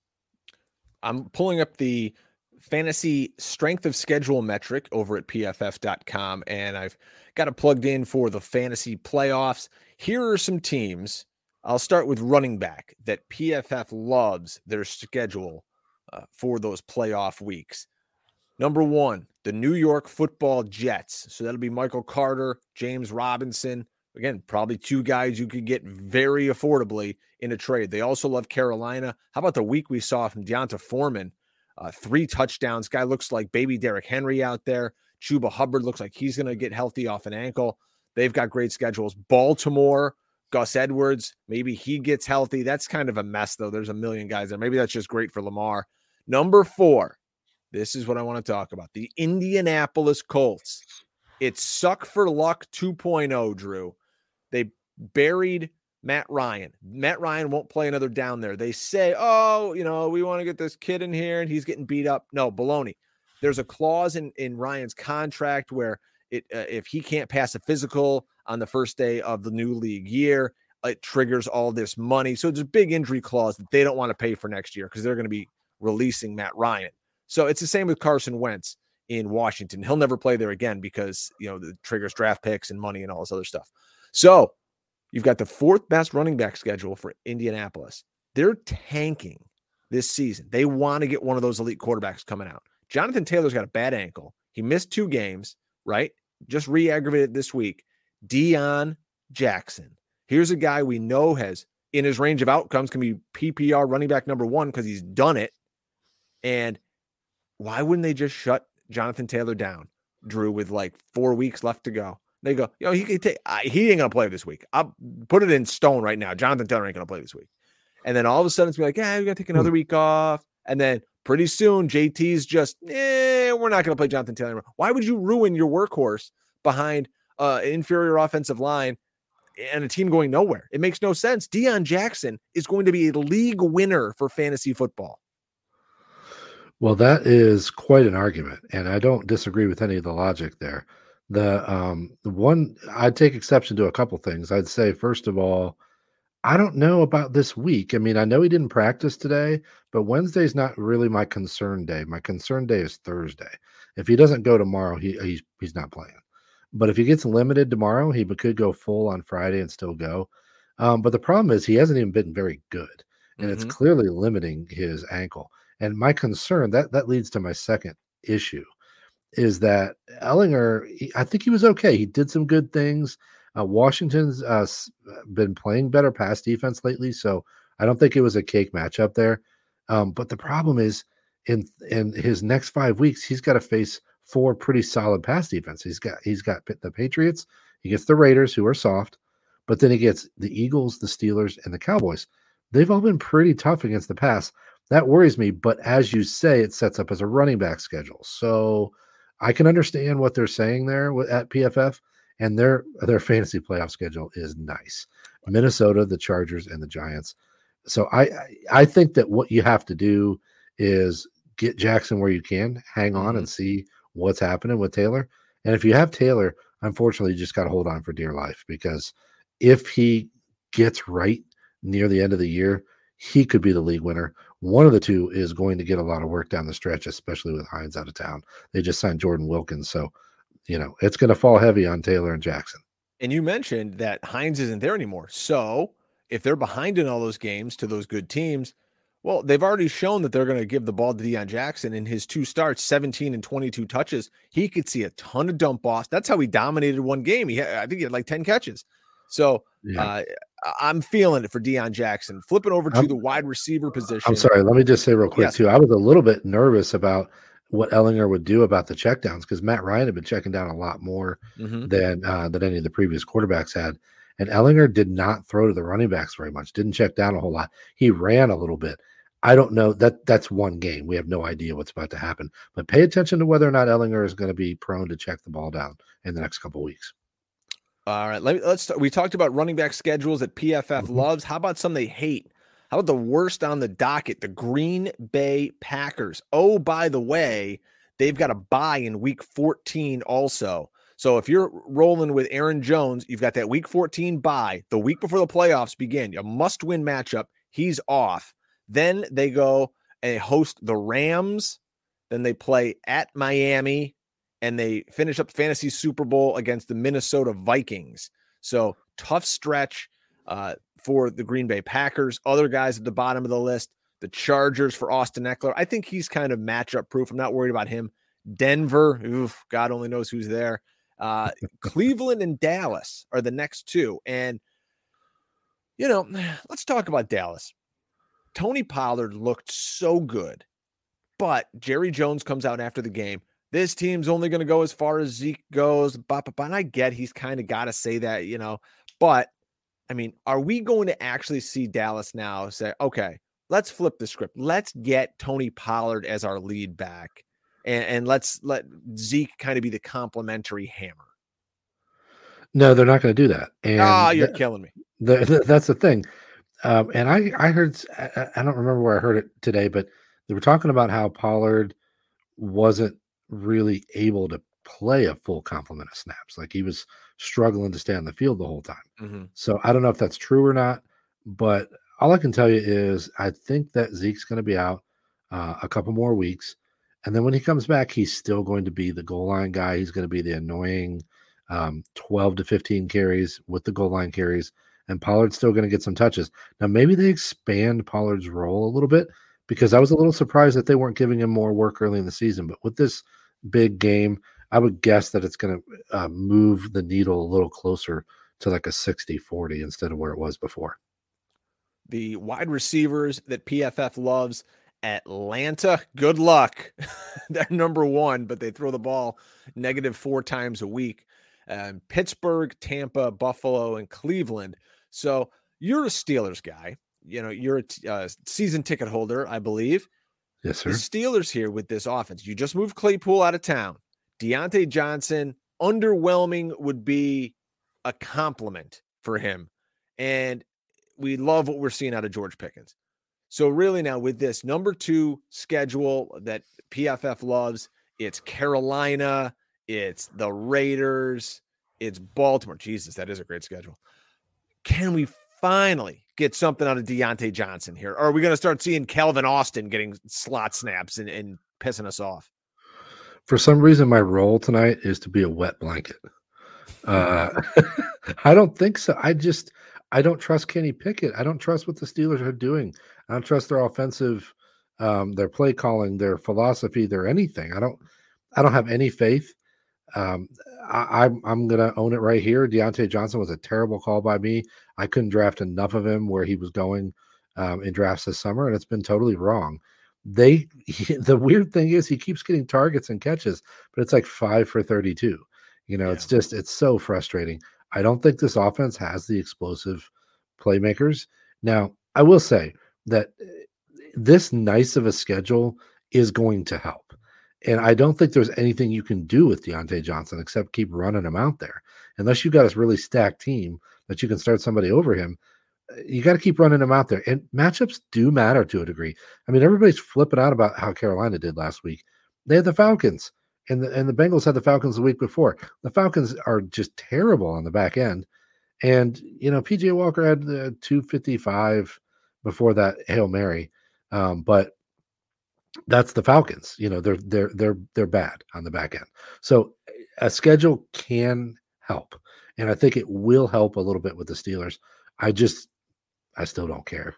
Speaker 5: I'm pulling up the fantasy strength of schedule metric over at P F F dot com, and I've got it plugged in for the fantasy playoffs. Here are some teams. I'll start with running back that P F F loves their schedule uh, for those playoff weeks. Number one, the New York Football Jets. So that'll be Michael Carter, James Robinson. Again, probably two guys you could get very affordably in a trade. They also love Carolina. How about the week we saw from Deonta Foreman? Uh, three touchdowns. Guy looks like baby Derrick Henry out there. Chuba Hubbard looks like he's going to get healthy off an ankle. They've got great schedules. Baltimore, Gus Edwards, maybe he gets healthy. That's kind of a mess, though. There's a million guys there. Maybe that's just great for Lamar. Number four, this is what I want to talk about. The Indianapolis Colts. It's suck for luck two point oh, Drew. They buried Matt Ryan. Matt Ryan won't play another down there. They say, oh, you know, we want to get this kid in here and he's getting beat up. No, baloney. There's a clause in, in Ryan's contract where it uh, if he can't pass a physical on the first day of the new league year, it triggers all this money. So it's a big injury clause that they don't want to pay for next year because they're going to be releasing Matt Ryan. So it's the same with Carson Wentz in Washington. He'll never play there again because, you know, the triggers draft picks and money and all this other stuff. So you've got the fourth best running back schedule for Indianapolis. They're tanking this season. They want to get one of those elite quarterbacks coming out. Jonathan Taylor's got a bad ankle. He missed two games, right? Just re-aggravated this week. Deion Jackson. Here's a guy we know has, in his range of outcomes, can be P P R running back number one because he's done it. And why wouldn't they just shut Jonathan Taylor down, Drew, with like four weeks left to go? They go, you know, he can take, uh, he ain't going to play this week. I'll put it in stone right now. Jonathan Taylor ain't going to play this week. And then all of a sudden it's be like, yeah, we got to take another week off. And then pretty soon J T's just, eh, we're not going to play Jonathan Taylor anymore. Why would you ruin your workhorse behind uh, an inferior offensive line and a team going nowhere? It makes no sense. Deion Jackson is going to be a league winner for fantasy football.
Speaker 6: Well, that is quite an argument, and I don't disagree with any of the logic there. The um the one I'd take exception to a couple things. I'd say first of all, I don't know about this week. I mean, I know he didn't practice today, but Wednesday's not really my concern day. My concern day is Thursday. If he doesn't go tomorrow, he he's he's not playing. But if he gets limited tomorrow, he could go full on Friday and still go. Um, but the problem is he hasn't even been very good, and it's
Speaker 5: Mhm.
Speaker 6: clearly limiting his ankle. And my concern that that leads to my second issue is that Ellinger, he, I think he was okay. He did some good things. Uh, Washington's uh, s- been playing better pass defense lately, so I don't think it was a cake matchup there. Um, but the problem is in in his next five weeks, he's got to face four pretty solid pass defense. He's got he's got the Patriots, he gets the Raiders, who are soft, but then he gets the Eagles, the Steelers, and the Cowboys. They've all been pretty tough against the pass. That worries me. But as you say, it sets up as a running back schedule. So I can understand what they're saying there wi- at P F F, and their their fantasy playoff schedule is nice. Minnesota, the Chargers, and the Giants. So I I I think that what you have to do is get Jackson where you can, hang on
Speaker 5: Mhm.
Speaker 6: and see what's happening with Taylor. And if you have Taylor, unfortunately, you just got to hold on for dear life because if he gets right near the end of the year, he could be the league winner. One of the two is going to get a lot of work down the stretch, especially with Hines out of town. They just signed Jordan Wilkins, so you know it's going to fall heavy on Taylor and Jackson.
Speaker 5: And you mentioned that Hines isn't there anymore. So if they're behind in all those games to those good teams, well, they've already shown that they're going to give the ball to Deion Jackson in his two starts, seventeen and twenty-two touches. He could see a ton of dump offs. That's how he dominated one game. He had, I think he had like ten catches. So
Speaker 6: Yeah,
Speaker 5: uh, I- I'm feeling it for Deion Jackson. Flipping over to
Speaker 6: I'm
Speaker 5: the wide receiver
Speaker 6: I'm
Speaker 5: position.
Speaker 6: sorry. Let me just say real quick
Speaker 5: Yes.
Speaker 6: too. I was a little bit nervous about what Ellinger would do about the checkdowns because Matt Ryan had been checking down a lot more
Speaker 5: Mm-hmm.
Speaker 6: than uh, than any of the previous quarterbacks had, and Ellinger did not throw to the running backs very much. Didn't check down a whole lot. He ran a little bit. I don't know that that's one game. We have no idea what's about to happen. But pay attention to whether or not Ellinger is going to be prone to check the ball down in the next couple of weeks.
Speaker 5: All right, let me, let's. We talked about running back schedules that P F F
Speaker 6: Mhm.
Speaker 5: loves. How about some they hate? How about the worst on the docket? The Green Bay Packers. Oh, by the way, they've got a bye in Week fourteen also. So if you're rolling with Aaron Jones, you've got that Week fourteen bye. The week before the playoffs begin, a must-win matchup. He's off. Then they go and host the Rams. Then they play at Miami. And they finish up Fantasy Super Bowl against the Minnesota Vikings. So tough stretch uh, for the Green Bay Packers. Other guys at the bottom of the list, the Chargers for Austin Eckler. I think he's kind of matchup proof. I'm not worried about him. Denver, oof, God only knows who's there. Uh, Cleveland and Dallas are the next two. And, you know, let's talk about Dallas. Tony Pollard looked so good, but Jerry Jones comes out after the game. This team's only going to go as far as Zeke goes. Bah, bah, bah. And I get he's kind of got to say that, you know, but I mean, are we going to actually see Dallas now say, okay, let's flip the script. Let's get Tony Pollard as our lead back and, and let's let Zeke kind of be the complimentary hammer.
Speaker 6: No, they're not going to do that.
Speaker 5: Ah,
Speaker 6: And
Speaker 5: you're
Speaker 6: th-
Speaker 5: killing me.
Speaker 6: the, the, that's the thing. Um, and I, I heard, I, I don't remember where I heard it today, but they were talking about how Pollard wasn't really able to play a full complement of snaps. Like he was struggling to stay on the field the whole time.
Speaker 5: Mm-hmm.
Speaker 6: So I don't know if that's true or not, but all I can tell you is I think that Zeke's going to be out uh, a couple more weeks. And then when he comes back, he's still going to be the goal line guy. He's going to be the annoying um, twelve to fifteen carries with the goal line carries. And Pollard's still going to get some touches. Now, maybe they expand Pollard's role a little bit because I was a little surprised that they weren't giving him more work early in the season. But with this big game, I would guess that it's going to uh, move the needle a little closer to like a sixty forty instead of where it was before.
Speaker 5: The wide receivers that P F F loves, Atlanta, good luck. They're number one, but they throw the ball negative four times a week. Um, Pittsburgh, Tampa, Buffalo, and Cleveland. So you're a Steelers guy. You know, you're a t- uh, season ticket holder, I believe.
Speaker 6: Yes,
Speaker 5: The
Speaker 6: sir.
Speaker 5: Steelers here with this offense. You just moved Claypool out of town. Deontay Johnson, underwhelming would be a compliment for him. And we love what we're seeing out of George Pickens. So really now with this number two schedule that P F F loves, it's Carolina, It's the Raiders. It's Baltimore. Jesus, that is a great schedule. Can we finally get something out of Deontay Johnson here? Or are we going to start seeing Calvin Austin getting slot snaps and, and pissing us off?
Speaker 6: For some reason, my role tonight is to be a wet blanket. Uh, I don't think so. I just, I don't trust Kenny Pickett. I don't trust what the Steelers are doing. I don't trust their offensive, um, their play calling, their philosophy, their anything. I don't, I don't have any faith. Um, I, I'm I'm gonna own it right here. Deontay Johnson was a terrible call by me. I couldn't draft enough of him where he was going um, in drafts this summer, and it's been totally wrong. They he, the weird thing is he keeps getting targets and catches, but it's like five for thirty-two. You know, yeah. it's just it's so frustrating. I don't think this offense has the explosive playmakers. Now, I will say that this nice of a schedule is going to help. And I don't think there's anything you can do with Deontay Johnson except keep running him out there. Unless you've got a really stacked team that you can start somebody over him, you got to keep running him out there. And matchups do matter to a degree. I mean, everybody's flipping out about how Carolina did last week. They had the Falcons, and the, and the Bengals had the Falcons the week before. The Falcons are just terrible on the back end. And, you know, P J Walker had the two fifty-five before that Hail Mary. Um, but that's the Falcons. You know, they're they're they're they're bad on the back end. So a schedule can help, and I think it will help a little bit with the Steelers. I just I still don't care.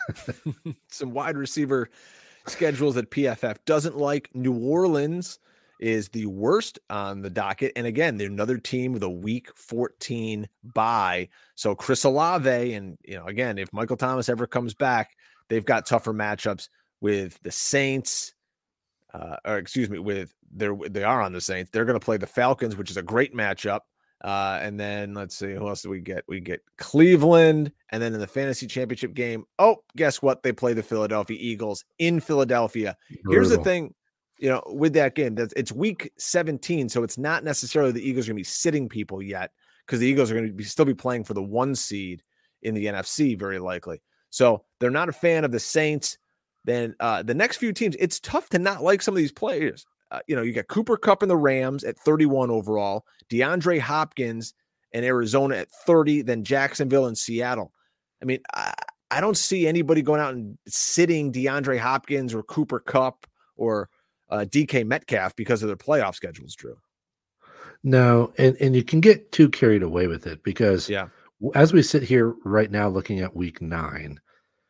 Speaker 5: Some wide receiver schedules that P F F doesn't like. New Orleans is the worst on the docket, and again, they're another team with a week fourteen bye. So Chris Olave, and you know, again, if Michael Thomas ever comes back, they've got tougher matchups with the Saints, uh, or excuse me, with their they are on the Saints. They're going to play the Falcons, which is a great matchup. Uh, and then let's see, who else do we get? We get Cleveland, and then in the fantasy championship game, oh, guess what? They play the Philadelphia Eagles in Philadelphia. Brutal. Here's the thing, you know, with that game, that it's week seventeen, so it's not necessarily the Eagles are going to be sitting people yet, because the Eagles are going to be still be playing for the one seed in the N F C, very likely. So they're not a fan of the Saints. Then uh, the next few teams, it's tough to not like some of these players. Uh, you know, you got Cooper Kupp and the Rams at thirty-one overall, DeAndre Hopkins and Arizona at thirty, then Jacksonville and Seattle. I mean, I, I don't see anybody going out and sitting DeAndre Hopkins or Cooper Kupp or uh, D K Metcalf because of their playoff schedules, Drew.
Speaker 6: No, and, and you can get too carried away with it because
Speaker 5: yeah.
Speaker 6: as we sit here right now looking at week nine,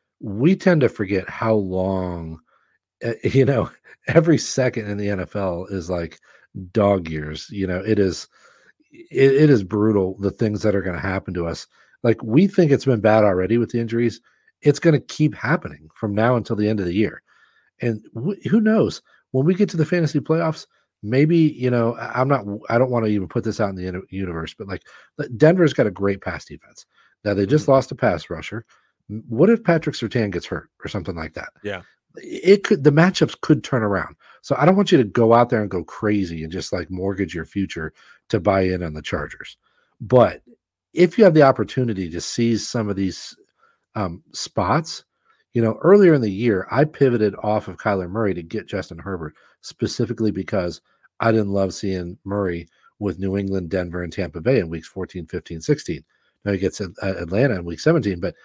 Speaker 6: we tend to forget how long, uh, you know, every second in the N F L is like dog years. You know, it is, it, it is brutal, the things that are going to happen to us. Like, we think it's been bad already with the injuries. It's going to keep happening from now until the end of the year. And wh- who knows, when we get to the fantasy playoffs, maybe, you know, I'm not, I don't want to even put this out in the universe, but like Denver's got a great pass defense. Now they just mm-hmm. lost a pass rusher. What if Patrick Surtain gets hurt or something like that?
Speaker 5: Yeah.
Speaker 6: It could, the matchups could turn around. So I don't want you to go out there and go crazy and just like mortgage your future to buy in on the Chargers. But if you have the opportunity to seize some of these um, spots, you know, earlier in the year, I pivoted off of Kyler Murray to get Justin Herbert specifically because I didn't love seeing Murray with New England, Denver, and Tampa Bay in weeks fourteen, fifteen, sixteen. Now he gets Atlanta in week seventeen, but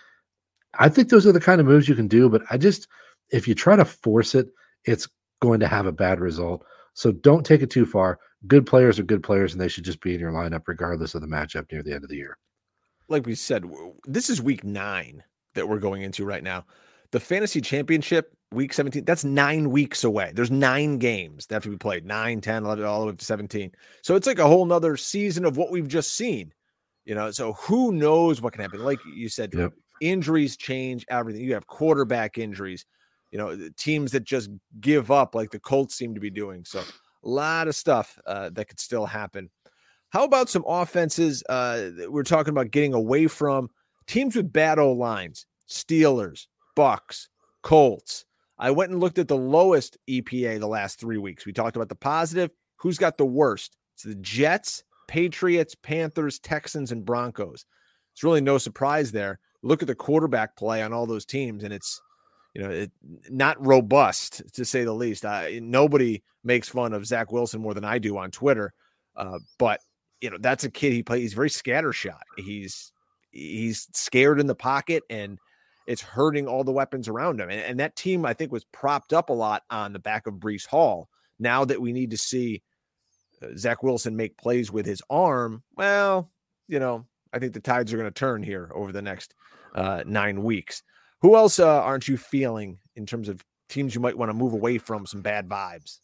Speaker 6: I think those are the kind of moves you can do. But I just, if you try to force it, it's going to have a bad result. So don't take it too far. Good players are good players, and they should just be in your lineup regardless of the matchup near the end of the year.
Speaker 5: Like we said, this is week nine that we're going into right now. The fantasy championship, week seventeen, that's nine weeks away. There's nine games that have to be played, nine, ten, eleven, all the way up to seventeen. So it's like a whole nother season of what we've just seen, you know, so who knows what can happen. Like you said, yep. Injuries change everything. You have quarterback injuries, you know, teams that just give up like the Colts seem to be doing. So a lot of stuff uh, that could still happen. How about some offenses uh, we're talking about getting away from? Teams with bad O-lines, Steelers, Bucks, Colts. I went and looked at the lowest E P A the last three weeks. We talked about the positive. Who's got the worst? It's the Jets, Patriots, Panthers, Texans, and Broncos. It's really no surprise there. Look at the quarterback play on all those teams, and it's, you know, it, not robust, to say the least. Uh, nobody makes fun of Zach Wilson more than I do on Twitter, Uh, but you know, that's a kid. He plays. He's very scattershot. He's he's scared in the pocket, and it's hurting all the weapons around him. And, and that team, I think, was propped up a lot on the back of Breece Hall. Now that we need to see uh, Zach Wilson make plays with his arm, well, you know, I think the tides are going to turn here over the next uh, nine weeks. Who else uh, aren't you feeling in terms of teams you might want to move away from, some bad vibes?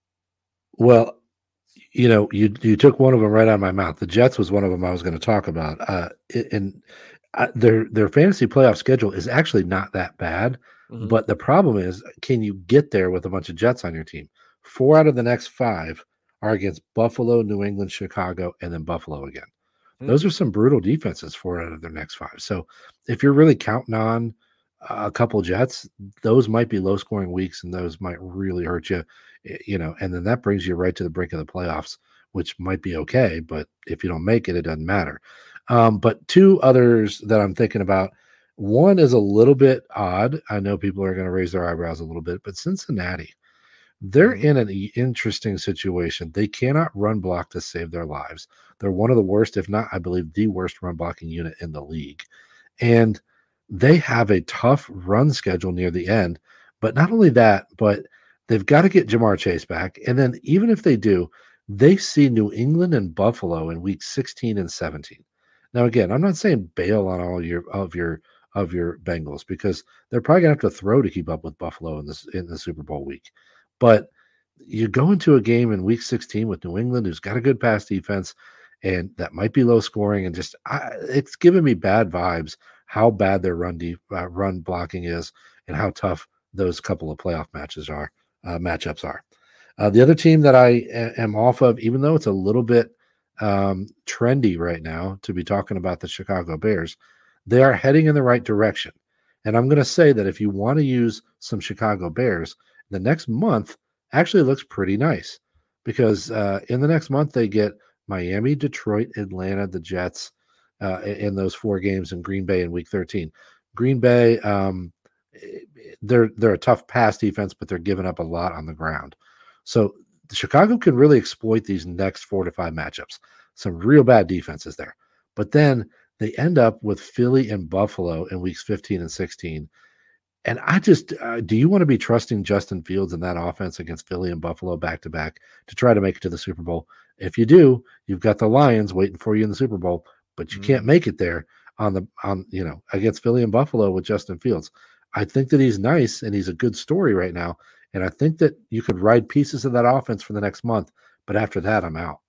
Speaker 6: Well, you know, you you took one of them right out of my mouth. The Jets was one of them I was going to talk about. Uh, and uh, their their fantasy playoff schedule is actually not that bad, mm-hmm. but the problem is, can you get there with a bunch of Jets on your team? Four out of the next five are against Buffalo, New England, Chicago, and then Buffalo again. Mm-hmm. Those are some brutal defenses. Four out of their next five. So if you're really counting on a couple Jets, those might be low scoring weeks, and those might really hurt you. You know, and then that brings you right to the brink of the playoffs, which might be okay, but if you don't make it, it doesn't matter. Um, but two others that I'm thinking about, one is a little bit odd. I know people are going to raise their eyebrows a little bit, but Cincinnati, they're in an interesting situation. They cannot run block to save their lives. They're one of the worst, if not, I believe, the worst run blocking unit in the league. And they have a tough run schedule near the end. But not only that, but they've got to get Jamar Chase back. And then even if they do, they see New England and Buffalo in week sixteen and seventeen. Now, again, I'm not saying bail on all your of your of your Bengals, because they're probably gonna have to throw to keep up with Buffalo in this in the Super Bowl week. But you go into a game in week sixteen with New England, who's got a good pass defense, and that might be low scoring, and just I, it's giving me bad vibes how bad their run deep, uh, run blocking is, and how tough those couple of playoff matches are. Uh, matchups are. Uh, the other team that I a- am off of, even though it's a little bit um, trendy right now to be talking about the Chicago Bears, they are heading in the right direction. And I'm going to say that if you want to use some Chicago Bears, the next month actually looks pretty nice, because uh, in the next month they get Miami, Detroit, Atlanta, the Jets uh, in those four games, in Green Bay in week thirteen. Green Bay, um, they're they're a tough pass defense, but they're giving up a lot on the ground. So Chicago can really exploit these next four to five matchups. Some real bad defenses there. But then they end up with Philly and Buffalo in weeks fifteen and sixteen. And I just, uh, do you want to be trusting Justin Fields in that offense against Philly and Buffalo back to back to try to make it to the Super Bowl? If you do, you've got the Lions waiting for you in the Super Bowl, but you mm-hmm. can't make it there on the on you know against Philly and Buffalo with Justin Fields. I think that he's nice and he's a good story right now. And I think that you could ride pieces of that offense for the next month. But after that, I'm out.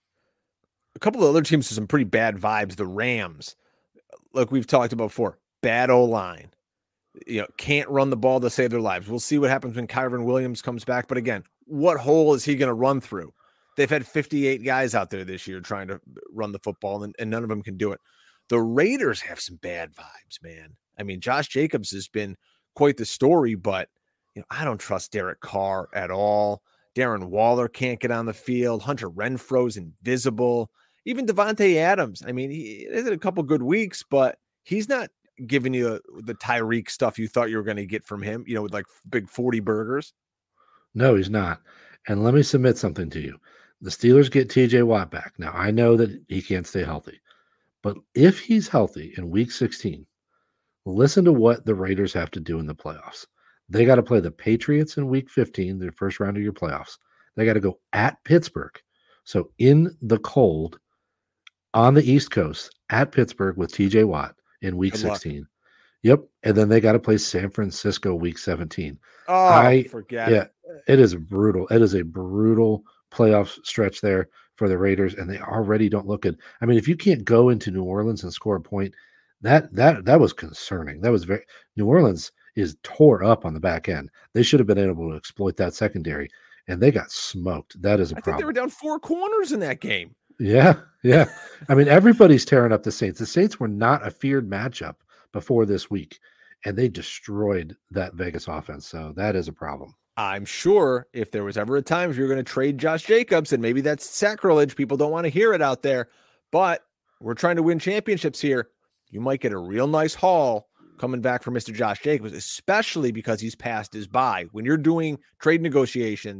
Speaker 5: A couple of other teams with some pretty bad vibes. The Rams, like we've talked about before, bad O-line. You know, can't run the ball to save their lives. We'll see what happens when Kyren Williams comes back. But again, what hole is he going to run through? They've had fifty-eight guys out there this year trying to run the football, and, and none of them can do it. The Raiders have some bad vibes, man. I mean, Josh Jacobs has been quite the story, but you know, I don't trust Derek Carr at all. Darren Waller can't get on the field. Hunter Renfro's invisible. Even Devontae Adams. I mean, he has had a couple good weeks, but he's not giving you the Tyreek stuff you thought you were going to get from him, you know, with like big forty burgers.
Speaker 6: No, he's not. And let me submit something to you. The Steelers get T J Watt back. Now, I know that he can't stay healthy, but if he's healthy in week sixteen, listen to what the Raiders have to do in the playoffs. They got to play the Patriots in week fifteen, their first round of your playoffs. They got to go at Pittsburgh. So in the cold on the East Coast at Pittsburgh with T J Watt in week Good sixteen. Luck. Yep. And then they got to play San Francisco week seventeen.
Speaker 5: Oh, I forget.
Speaker 6: Yeah, it is brutal. It is a brutal playoff stretch there for the Raiders, and they already don't look good. I mean, if you can't go into New Orleans and score a point, that that that was concerning. That was very New Orleans is tore up on the back end. They should have been able to exploit that secondary, and they got smoked. That is a
Speaker 5: I
Speaker 6: problem.
Speaker 5: think they were down four corners in that game.
Speaker 6: Yeah, yeah. I mean, everybody's tearing up the Saints. The Saints were not a feared matchup before this week, and they destroyed that Vegas offense. So that is a problem.
Speaker 5: I'm sure if there was ever a time if you're going to trade Josh Jacobs, and maybe that's sacrilege, people don't want to hear it out there, but we're trying to win championships here. You might get a real nice haul coming back for Mister Josh Jacobs, especially because he's passed his bye. When you're doing trade negotiations,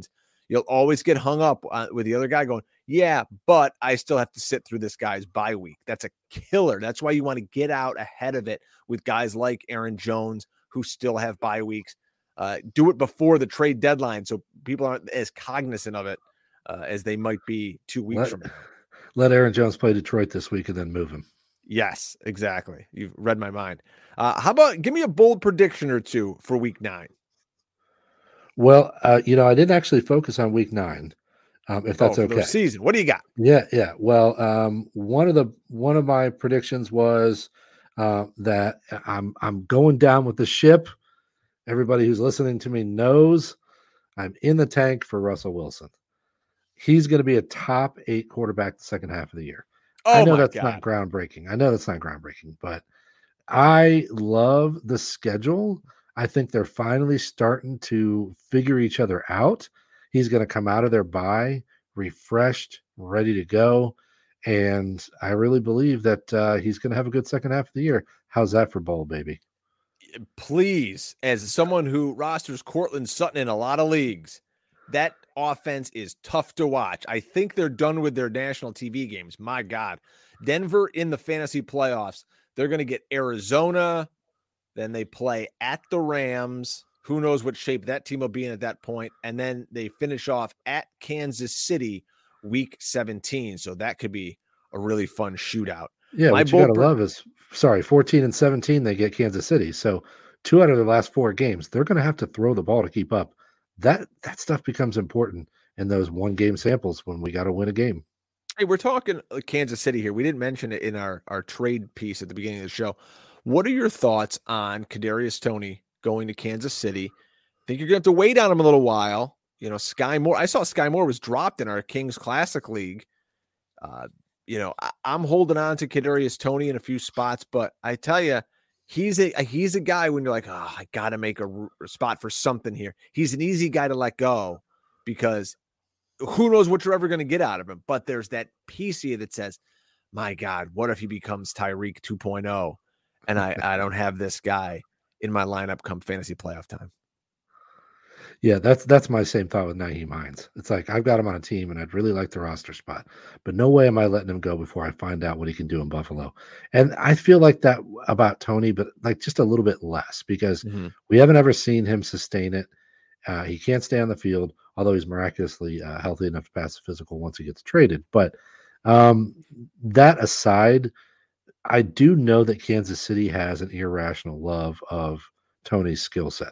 Speaker 5: you'll always get hung up uh, with the other guy going, yeah, but I still have to sit through this guy's bye week. That's a killer. That's why you want to get out ahead of it with guys like Aaron Jones who still have bye weeks. Uh, do it before the trade deadline so people aren't as cognizant of it uh, as they might be two weeks
Speaker 6: let,
Speaker 5: from now.
Speaker 6: Let Aaron Jones play Detroit this week and then move him.
Speaker 5: Yes, exactly. You've read my mind. Uh, how about give me a bold prediction or two for week nine?
Speaker 6: Well, uh, you know, I didn't actually focus on week nine, um, if that's
Speaker 5: oh,
Speaker 6: okay.
Speaker 5: Season. What do you got?
Speaker 6: Yeah, yeah. Well, um, one of the one of my predictions was uh, that I'm I'm going down with the ship. Everybody who's listening to me knows I'm in the tank for Russell Wilson. He's going to be a top eight quarterback the second half of the year.
Speaker 5: Oh,
Speaker 6: I know
Speaker 5: my
Speaker 6: that's
Speaker 5: God.
Speaker 6: not groundbreaking. I know that's not groundbreaking, but I love the schedule. I think they're finally starting to figure each other out. He's going to come out of their bye refreshed, ready to go. And I really believe that uh, he's going to have a good second half of the year. How's that for bowl, baby?
Speaker 5: Please, as someone who rosters Cortland Sutton in a lot of leagues, that offense is tough to watch. I think they're done with their national T V games. My God. Denver in the fantasy playoffs. They're going to get Arizona. Then they play at the Rams. Who knows what shape that team will be in at that point. And then they finish off at Kansas City week seventeen. So that could be a really fun shootout.
Speaker 6: Yeah,
Speaker 5: My
Speaker 6: what you got to
Speaker 5: per-
Speaker 6: love is, sorry, fourteen and seventeen, they get Kansas City. So two out of their last four games, they're going to have to throw the ball to keep up. That that stuff becomes important in those one-game samples when we got to win a game.
Speaker 5: Hey, we're talking Kansas City here. We didn't mention it in our, our trade piece at the beginning of the show. What are your thoughts on Kadarius Toney going to Kansas City? Think you're going to have to wait on him a little while. You know, Sky Moore. I saw Sky Moore was dropped in our Kings Classic League. Uh, you know, I, I'm holding on to Kadarius Toney in a few spots, but I tell you, he's a he's a guy when you're like, oh, I got to make a, a spot for something here. He's an easy guy to let go because who knows what you're ever going to get out of him. But there's that piece here that says, my God, what if he becomes Tyreek two point oh? And I, I don't have this guy in my lineup come fantasy playoff time.
Speaker 6: Yeah, that's that's my same thought with Nyheim Hines. It's like I've got him on a team and I'd really like the roster spot, but no way am I letting him go before I find out what he can do in Buffalo. And I feel like that about Toney, but like just a little bit less because mm-hmm. we haven't ever seen him sustain it. Uh, he can't stay on the field, although he's miraculously uh, healthy enough to pass the physical once he gets traded. But um, that aside, I do know that Kansas City has an irrational love of Toney's skill set.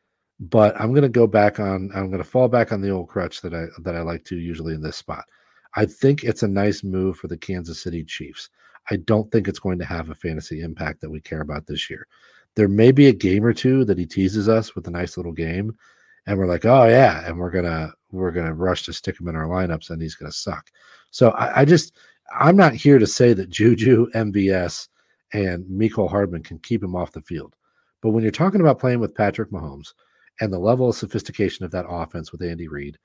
Speaker 6: But I'm going to go back on, I'm going to fall back on the old crutch that I that I like to usually in this spot. I think it's a nice move for the Kansas City Chiefs. I don't think it's going to have a fantasy impact that we care about this year. There may be a game or two that he teases us with a nice little game, and we're like, oh yeah, and we're gonna we're gonna rush to stick him in our lineups, and he's gonna suck. So I, I just I'm not here to say that Juju, M V S, and Mecole Hardman can keep him off the field. But when you're talking about playing with Patrick Mahomes and the level of sophistication of that offense with Andy Reid,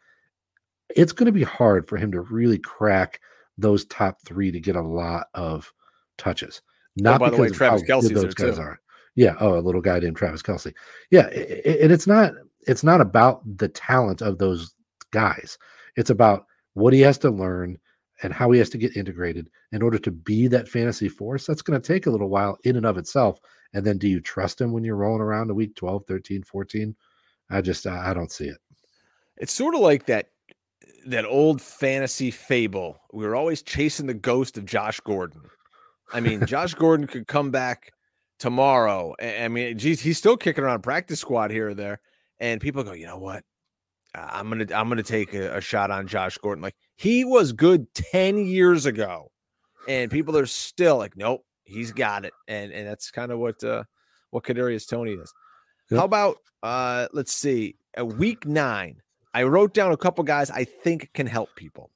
Speaker 6: it's going to be hard for him to really crack those top three to get a lot of touches. Not
Speaker 5: oh, by
Speaker 6: because
Speaker 5: the way,
Speaker 6: of
Speaker 5: Travis
Speaker 6: how
Speaker 5: Kelce's
Speaker 6: good those
Speaker 5: there
Speaker 6: guys
Speaker 5: too.
Speaker 6: are. Yeah. Oh, a little guy named Travis Kelce. Yeah. And it's not, it's not about the talent of those guys. It's about what he has to learn and how he has to get integrated in order to be that fantasy force. That's going to take a little while in and of itself. And then do you trust him when you're rolling around to week twelve, thirteen, fourteen? I just, I don't see it.
Speaker 5: It's sort of like that, that old fantasy fable. We were always chasing the ghost of Josh Gordon. I mean, Josh Gordon could come back tomorrow. I mean, geez, he's still kicking around practice squad here or there. And people go, you know what? I'm going to, I'm going to take a, a shot on Josh Gordon. Like he was good ten years ago and people are still like, nope, he's got it. And, and that's kind of what, uh, what Kadarius Toney is. Yep. How about, uh, let's see, a week nine, I wrote down a couple guys I think can help people.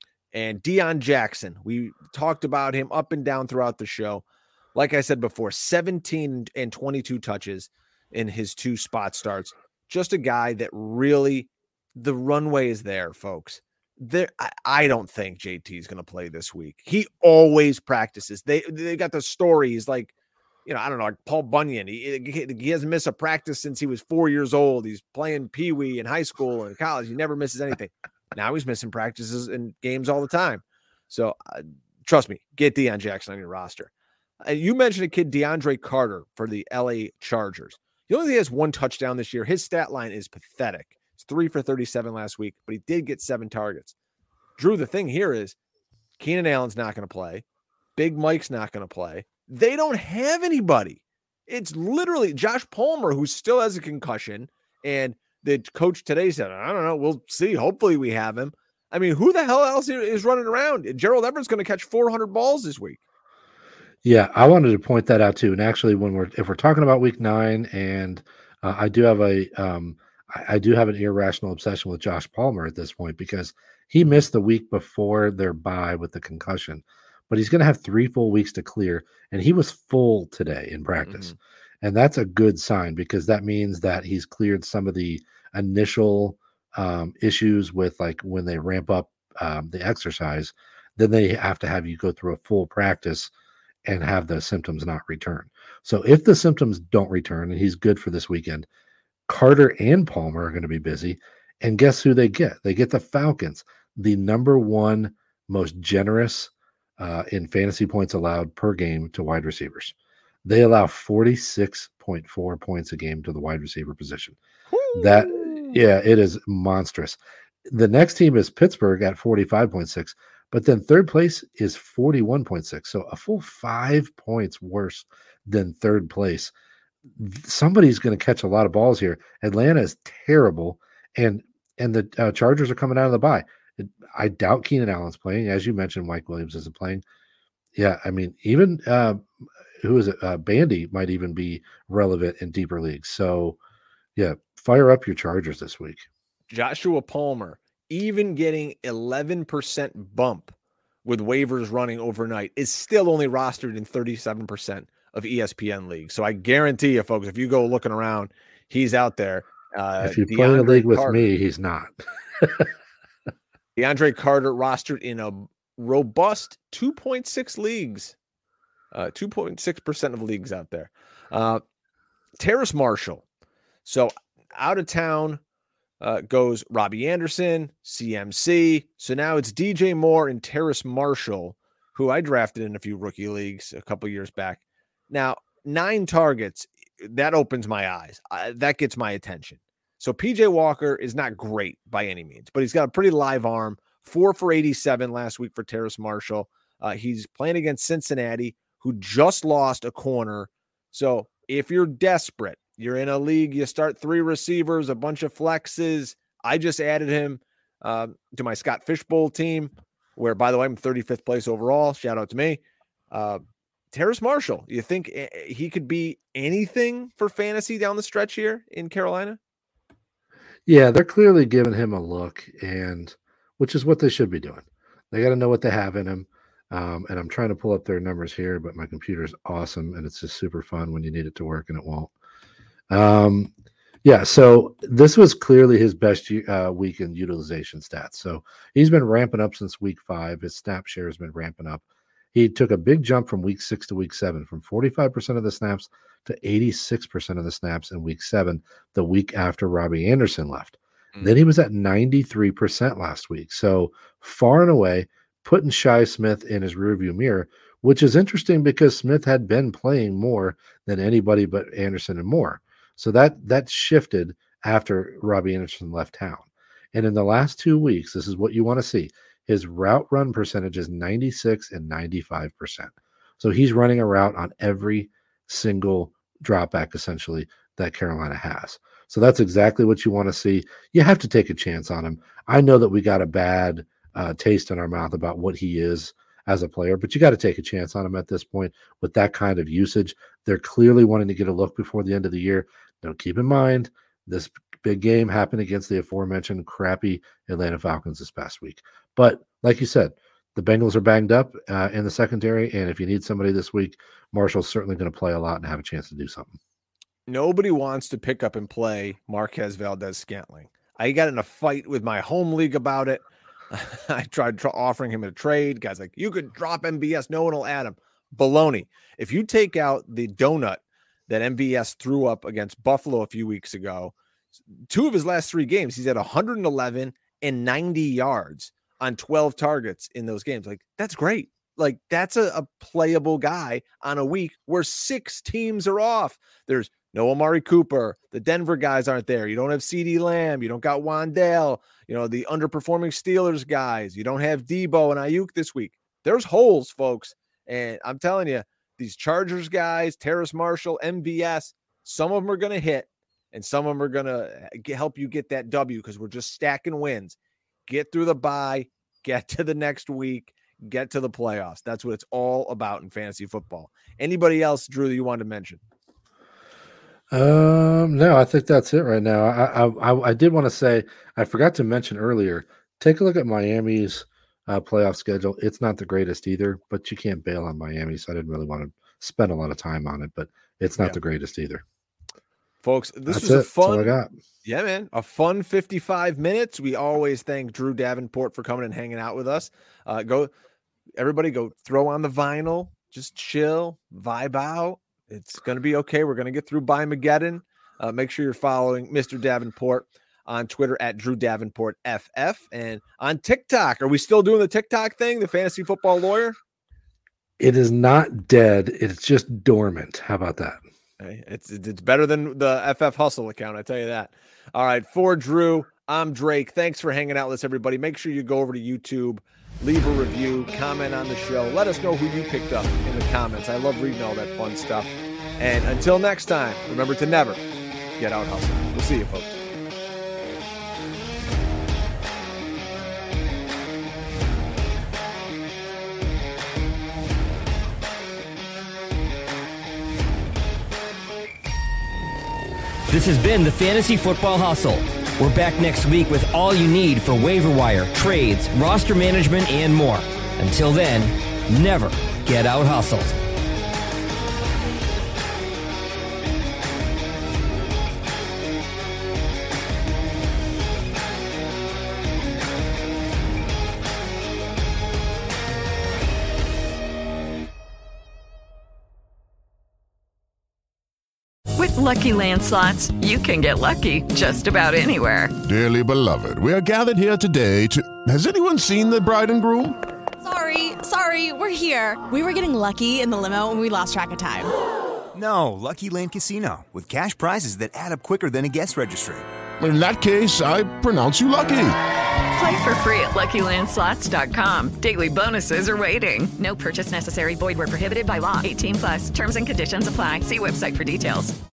Speaker 5: And Deion Jackson, we talked about him up and down throughout the show. Like I said before, seventeen and twenty-two touches in his two spot starts. Just a guy that really, the runway is there, folks. There, I, I don't think J T is going to play this week. He always practices. They they got the stories like you know, I don't know, like Paul Bunyan. He, he hasn't missed a practice since he was four years old. He's playing Pee Wee in high school and college. He never misses anything. Now he's missing practices and games all the time. So uh, trust me, get Deion Jackson on your roster. Uh, you mentioned a kid, DeAndre Carter, for the L A Chargers. He only has one touchdown this year. His stat line is pathetic. It's three for thirty-seven last week, but he did get seven targets. Drew, the thing here is Keenan Allen's not going to play. Big Mike's not going to play. They don't have anybody. It's literally Josh Palmer, who still has a concussion. And the coach today said, I don't know, we'll see. Hopefully we have him. I mean, who the hell else is running around? Gerald Everett's going to catch four hundred balls this week.
Speaker 6: Yeah, I wanted to point that out too. And actually, when we're if we're talking about week nine, and uh, I do have a um, I, I do have an irrational obsession with Josh Palmer at this point because he missed the week before their bye with the concussion, but he's going to have three full weeks to clear, and he was full today in practice, mm-hmm. and that's a good sign because that means that he's cleared some of the initial um, issues with like when they ramp up um, the exercise. Then they have to have you go through a full practice and have the symptoms not return. So if the symptoms don't return and he's good for this weekend, Carter and Palmer are going to be busy. And guess who they get? They get the Falcons, the number one most generous uh, in fantasy points allowed per game to wide receivers. They allow forty-six point four points a game to the wide receiver position. Woo! That, yeah, it is monstrous. The next team is Pittsburgh at forty-five point six. But then third place is forty-one point six. So a full five points worse than third place. Somebody's going to catch a lot of balls here. Atlanta is terrible. And and the uh, Chargers are coming out of the bye. I doubt Keenan Allen's playing. As you mentioned, Mike Williams isn't playing. Yeah, I mean, even, uh, who is it? Uh, Bandy might even be relevant in deeper leagues. So, yeah, fire up your Chargers this week.
Speaker 5: Joshua Palmer, even getting eleven percent bump with waivers running overnight, is still only rostered in thirty-seven percent of E S P N leagues. So I guarantee you, folks, if you go looking around, he's out there. Uh,
Speaker 6: if you play in a league with Carter, me, he's not.
Speaker 5: DeAndre Carter rostered in a robust two point six leagues, uh, two point six percent of leagues out there. Uh, Terrace Marshall. So out of town, Uh, goes Robbie Anderson, C M C. So now it's D J Moore and Terrace Marshall, who I drafted in a few rookie leagues a couple years back. Now, nine targets, that opens my eyes. Uh, that gets my attention. So P J Walker is not great by any means, but he's got a pretty live arm. Four for eighty-seven last week for Terrace Marshall. Uh, he's playing against Cincinnati, who just lost a corner. So if you're desperate, you're in a league, you start three receivers, a bunch of flexes. I just added him uh, to my Scott Fishbowl team, where, by the way, I'm thirty-fifth place overall. Shout out to me. Uh, Terrace Marshall, you think he could be anything for fantasy down the stretch here in Carolina?
Speaker 6: Yeah, they're clearly giving him a look, and which is what they should be doing. They got to know what they have in him. Um, and I'm trying to pull up their numbers here, but my computer is awesome, and it's just super fun when you need it to work, and it won't. Um, yeah, so this was clearly his best uh, week in utilization stats. So he's been ramping up since week five. His snap share has been ramping up. He took a big jump from week six to week seven, from forty-five percent of the snaps to eighty-six percent of the snaps in week seven, the week after Robbie Anderson left. Mm-hmm. Then he was at ninety-three percent last week. So far and away, putting Shi Smith in his rearview mirror, which is interesting because Smith had been playing more than anybody but Anderson and Moore. So that that shifted after Robbie Anderson left town. And in the last two weeks, this is what you want to see. His route run percentage is ninety-six and ninety-five percent. So he's running a route on every single drop back, essentially, that Carolina has. So that's exactly what you want to see. You have to take a chance on him. I know that we got a bad uh, taste in our mouth about what he is as a player, but you got to take a chance on him at this point with that kind of usage. They're clearly wanting to get a look before the end of the year. Now, keep in mind, this big game happened against the aforementioned crappy Atlanta Falcons this past week. But like you said, the Bengals are banged up uh, in the secondary, and if you need somebody this week, Marshall's certainly going to play a lot and have a chance to do something.
Speaker 5: Nobody wants to pick up and play Marquez Valdez-Scantling. I got in a fight with my home league about it. I tried tra- offering him a trade. Guys like, you could drop M B S. No one will add him. baloney. If you take out the donut that M V S threw up against Buffalo a few weeks ago, two of his last three games, he's at one hundred eleven and ninety yards on twelve targets in those games. Like, that's great. Like, that's a, a playable guy on a week where six teams are off. There's no Amari Cooper. The Denver guys aren't there. You don't have CeeDee Lamb. You don't got Wandale. You know, the underperforming Steelers guys. You don't have Debo and Ayuk this week. There's holes, folks. And I'm telling you, these Chargers guys, Terrace Marshall, M V S, some of them are going to hit, and some of them are going to help you get that W because we're just stacking wins. Get through the bye, get to the next week, get to the playoffs. That's what it's all about in fantasy football. Anybody else, Drew, that you wanted to mention?
Speaker 6: Um, no, I think that's it right now. I I, I did want to say, I forgot to mention earlier, take a look at Miami's uh, playoff schedule. It's not the greatest either, but you can't bail on Miami, so I didn't really want to spend a lot of time on it, but it's not yeah. the greatest either.
Speaker 5: Folks, this
Speaker 6: that's
Speaker 5: was
Speaker 6: it.
Speaker 5: a fun,
Speaker 6: That's all I got.
Speaker 5: yeah, man, a fun fifty-five minutes. We always thank Drew Davenport for coming and hanging out with us. Uh, go, everybody go throw on the vinyl, just chill, vibe out. It's going to be okay. We're going to get through Bimageddon. Uh, make sure you're following Mister Davenport on Twitter at Drew Davenport F F and on TikTok. Are we still doing the TikTok thing, the fantasy football lawyer?
Speaker 6: It is not dead. It's just dormant. How about that?
Speaker 5: Hey, it's it's better than the F F Hustle account, I tell you that. All right, for Drew, I'm Drake. Thanks for hanging out with us, everybody. Make sure you go over to YouTube, leave a review, comment on the show. Let us know who you picked up in the comments. I love reading all that fun stuff. And until next time, remember to never get out hustle. We'll see you, folks.
Speaker 4: This has been the Fantasy Football Hustle. We're back next week with all you need for waiver wire, trades, roster management, and more. Until then, never get out hustled.
Speaker 7: With Lucky Land Slots, you can get lucky just about anywhere.
Speaker 8: Dearly beloved, we are gathered here today to... Has anyone seen the bride and groom?
Speaker 9: Sorry, sorry, we're here. We were getting lucky in the limo and we lost track of time.
Speaker 10: No, Lucky Land Casino, with cash prizes that add up quicker than a guest registry.
Speaker 8: In that case, I pronounce you lucky.
Speaker 7: Play for free at Lucky Land Slots dot com. Daily bonuses are waiting. No purchase necessary. Void where prohibited by law. eighteen plus. Terms and conditions apply. See website for details.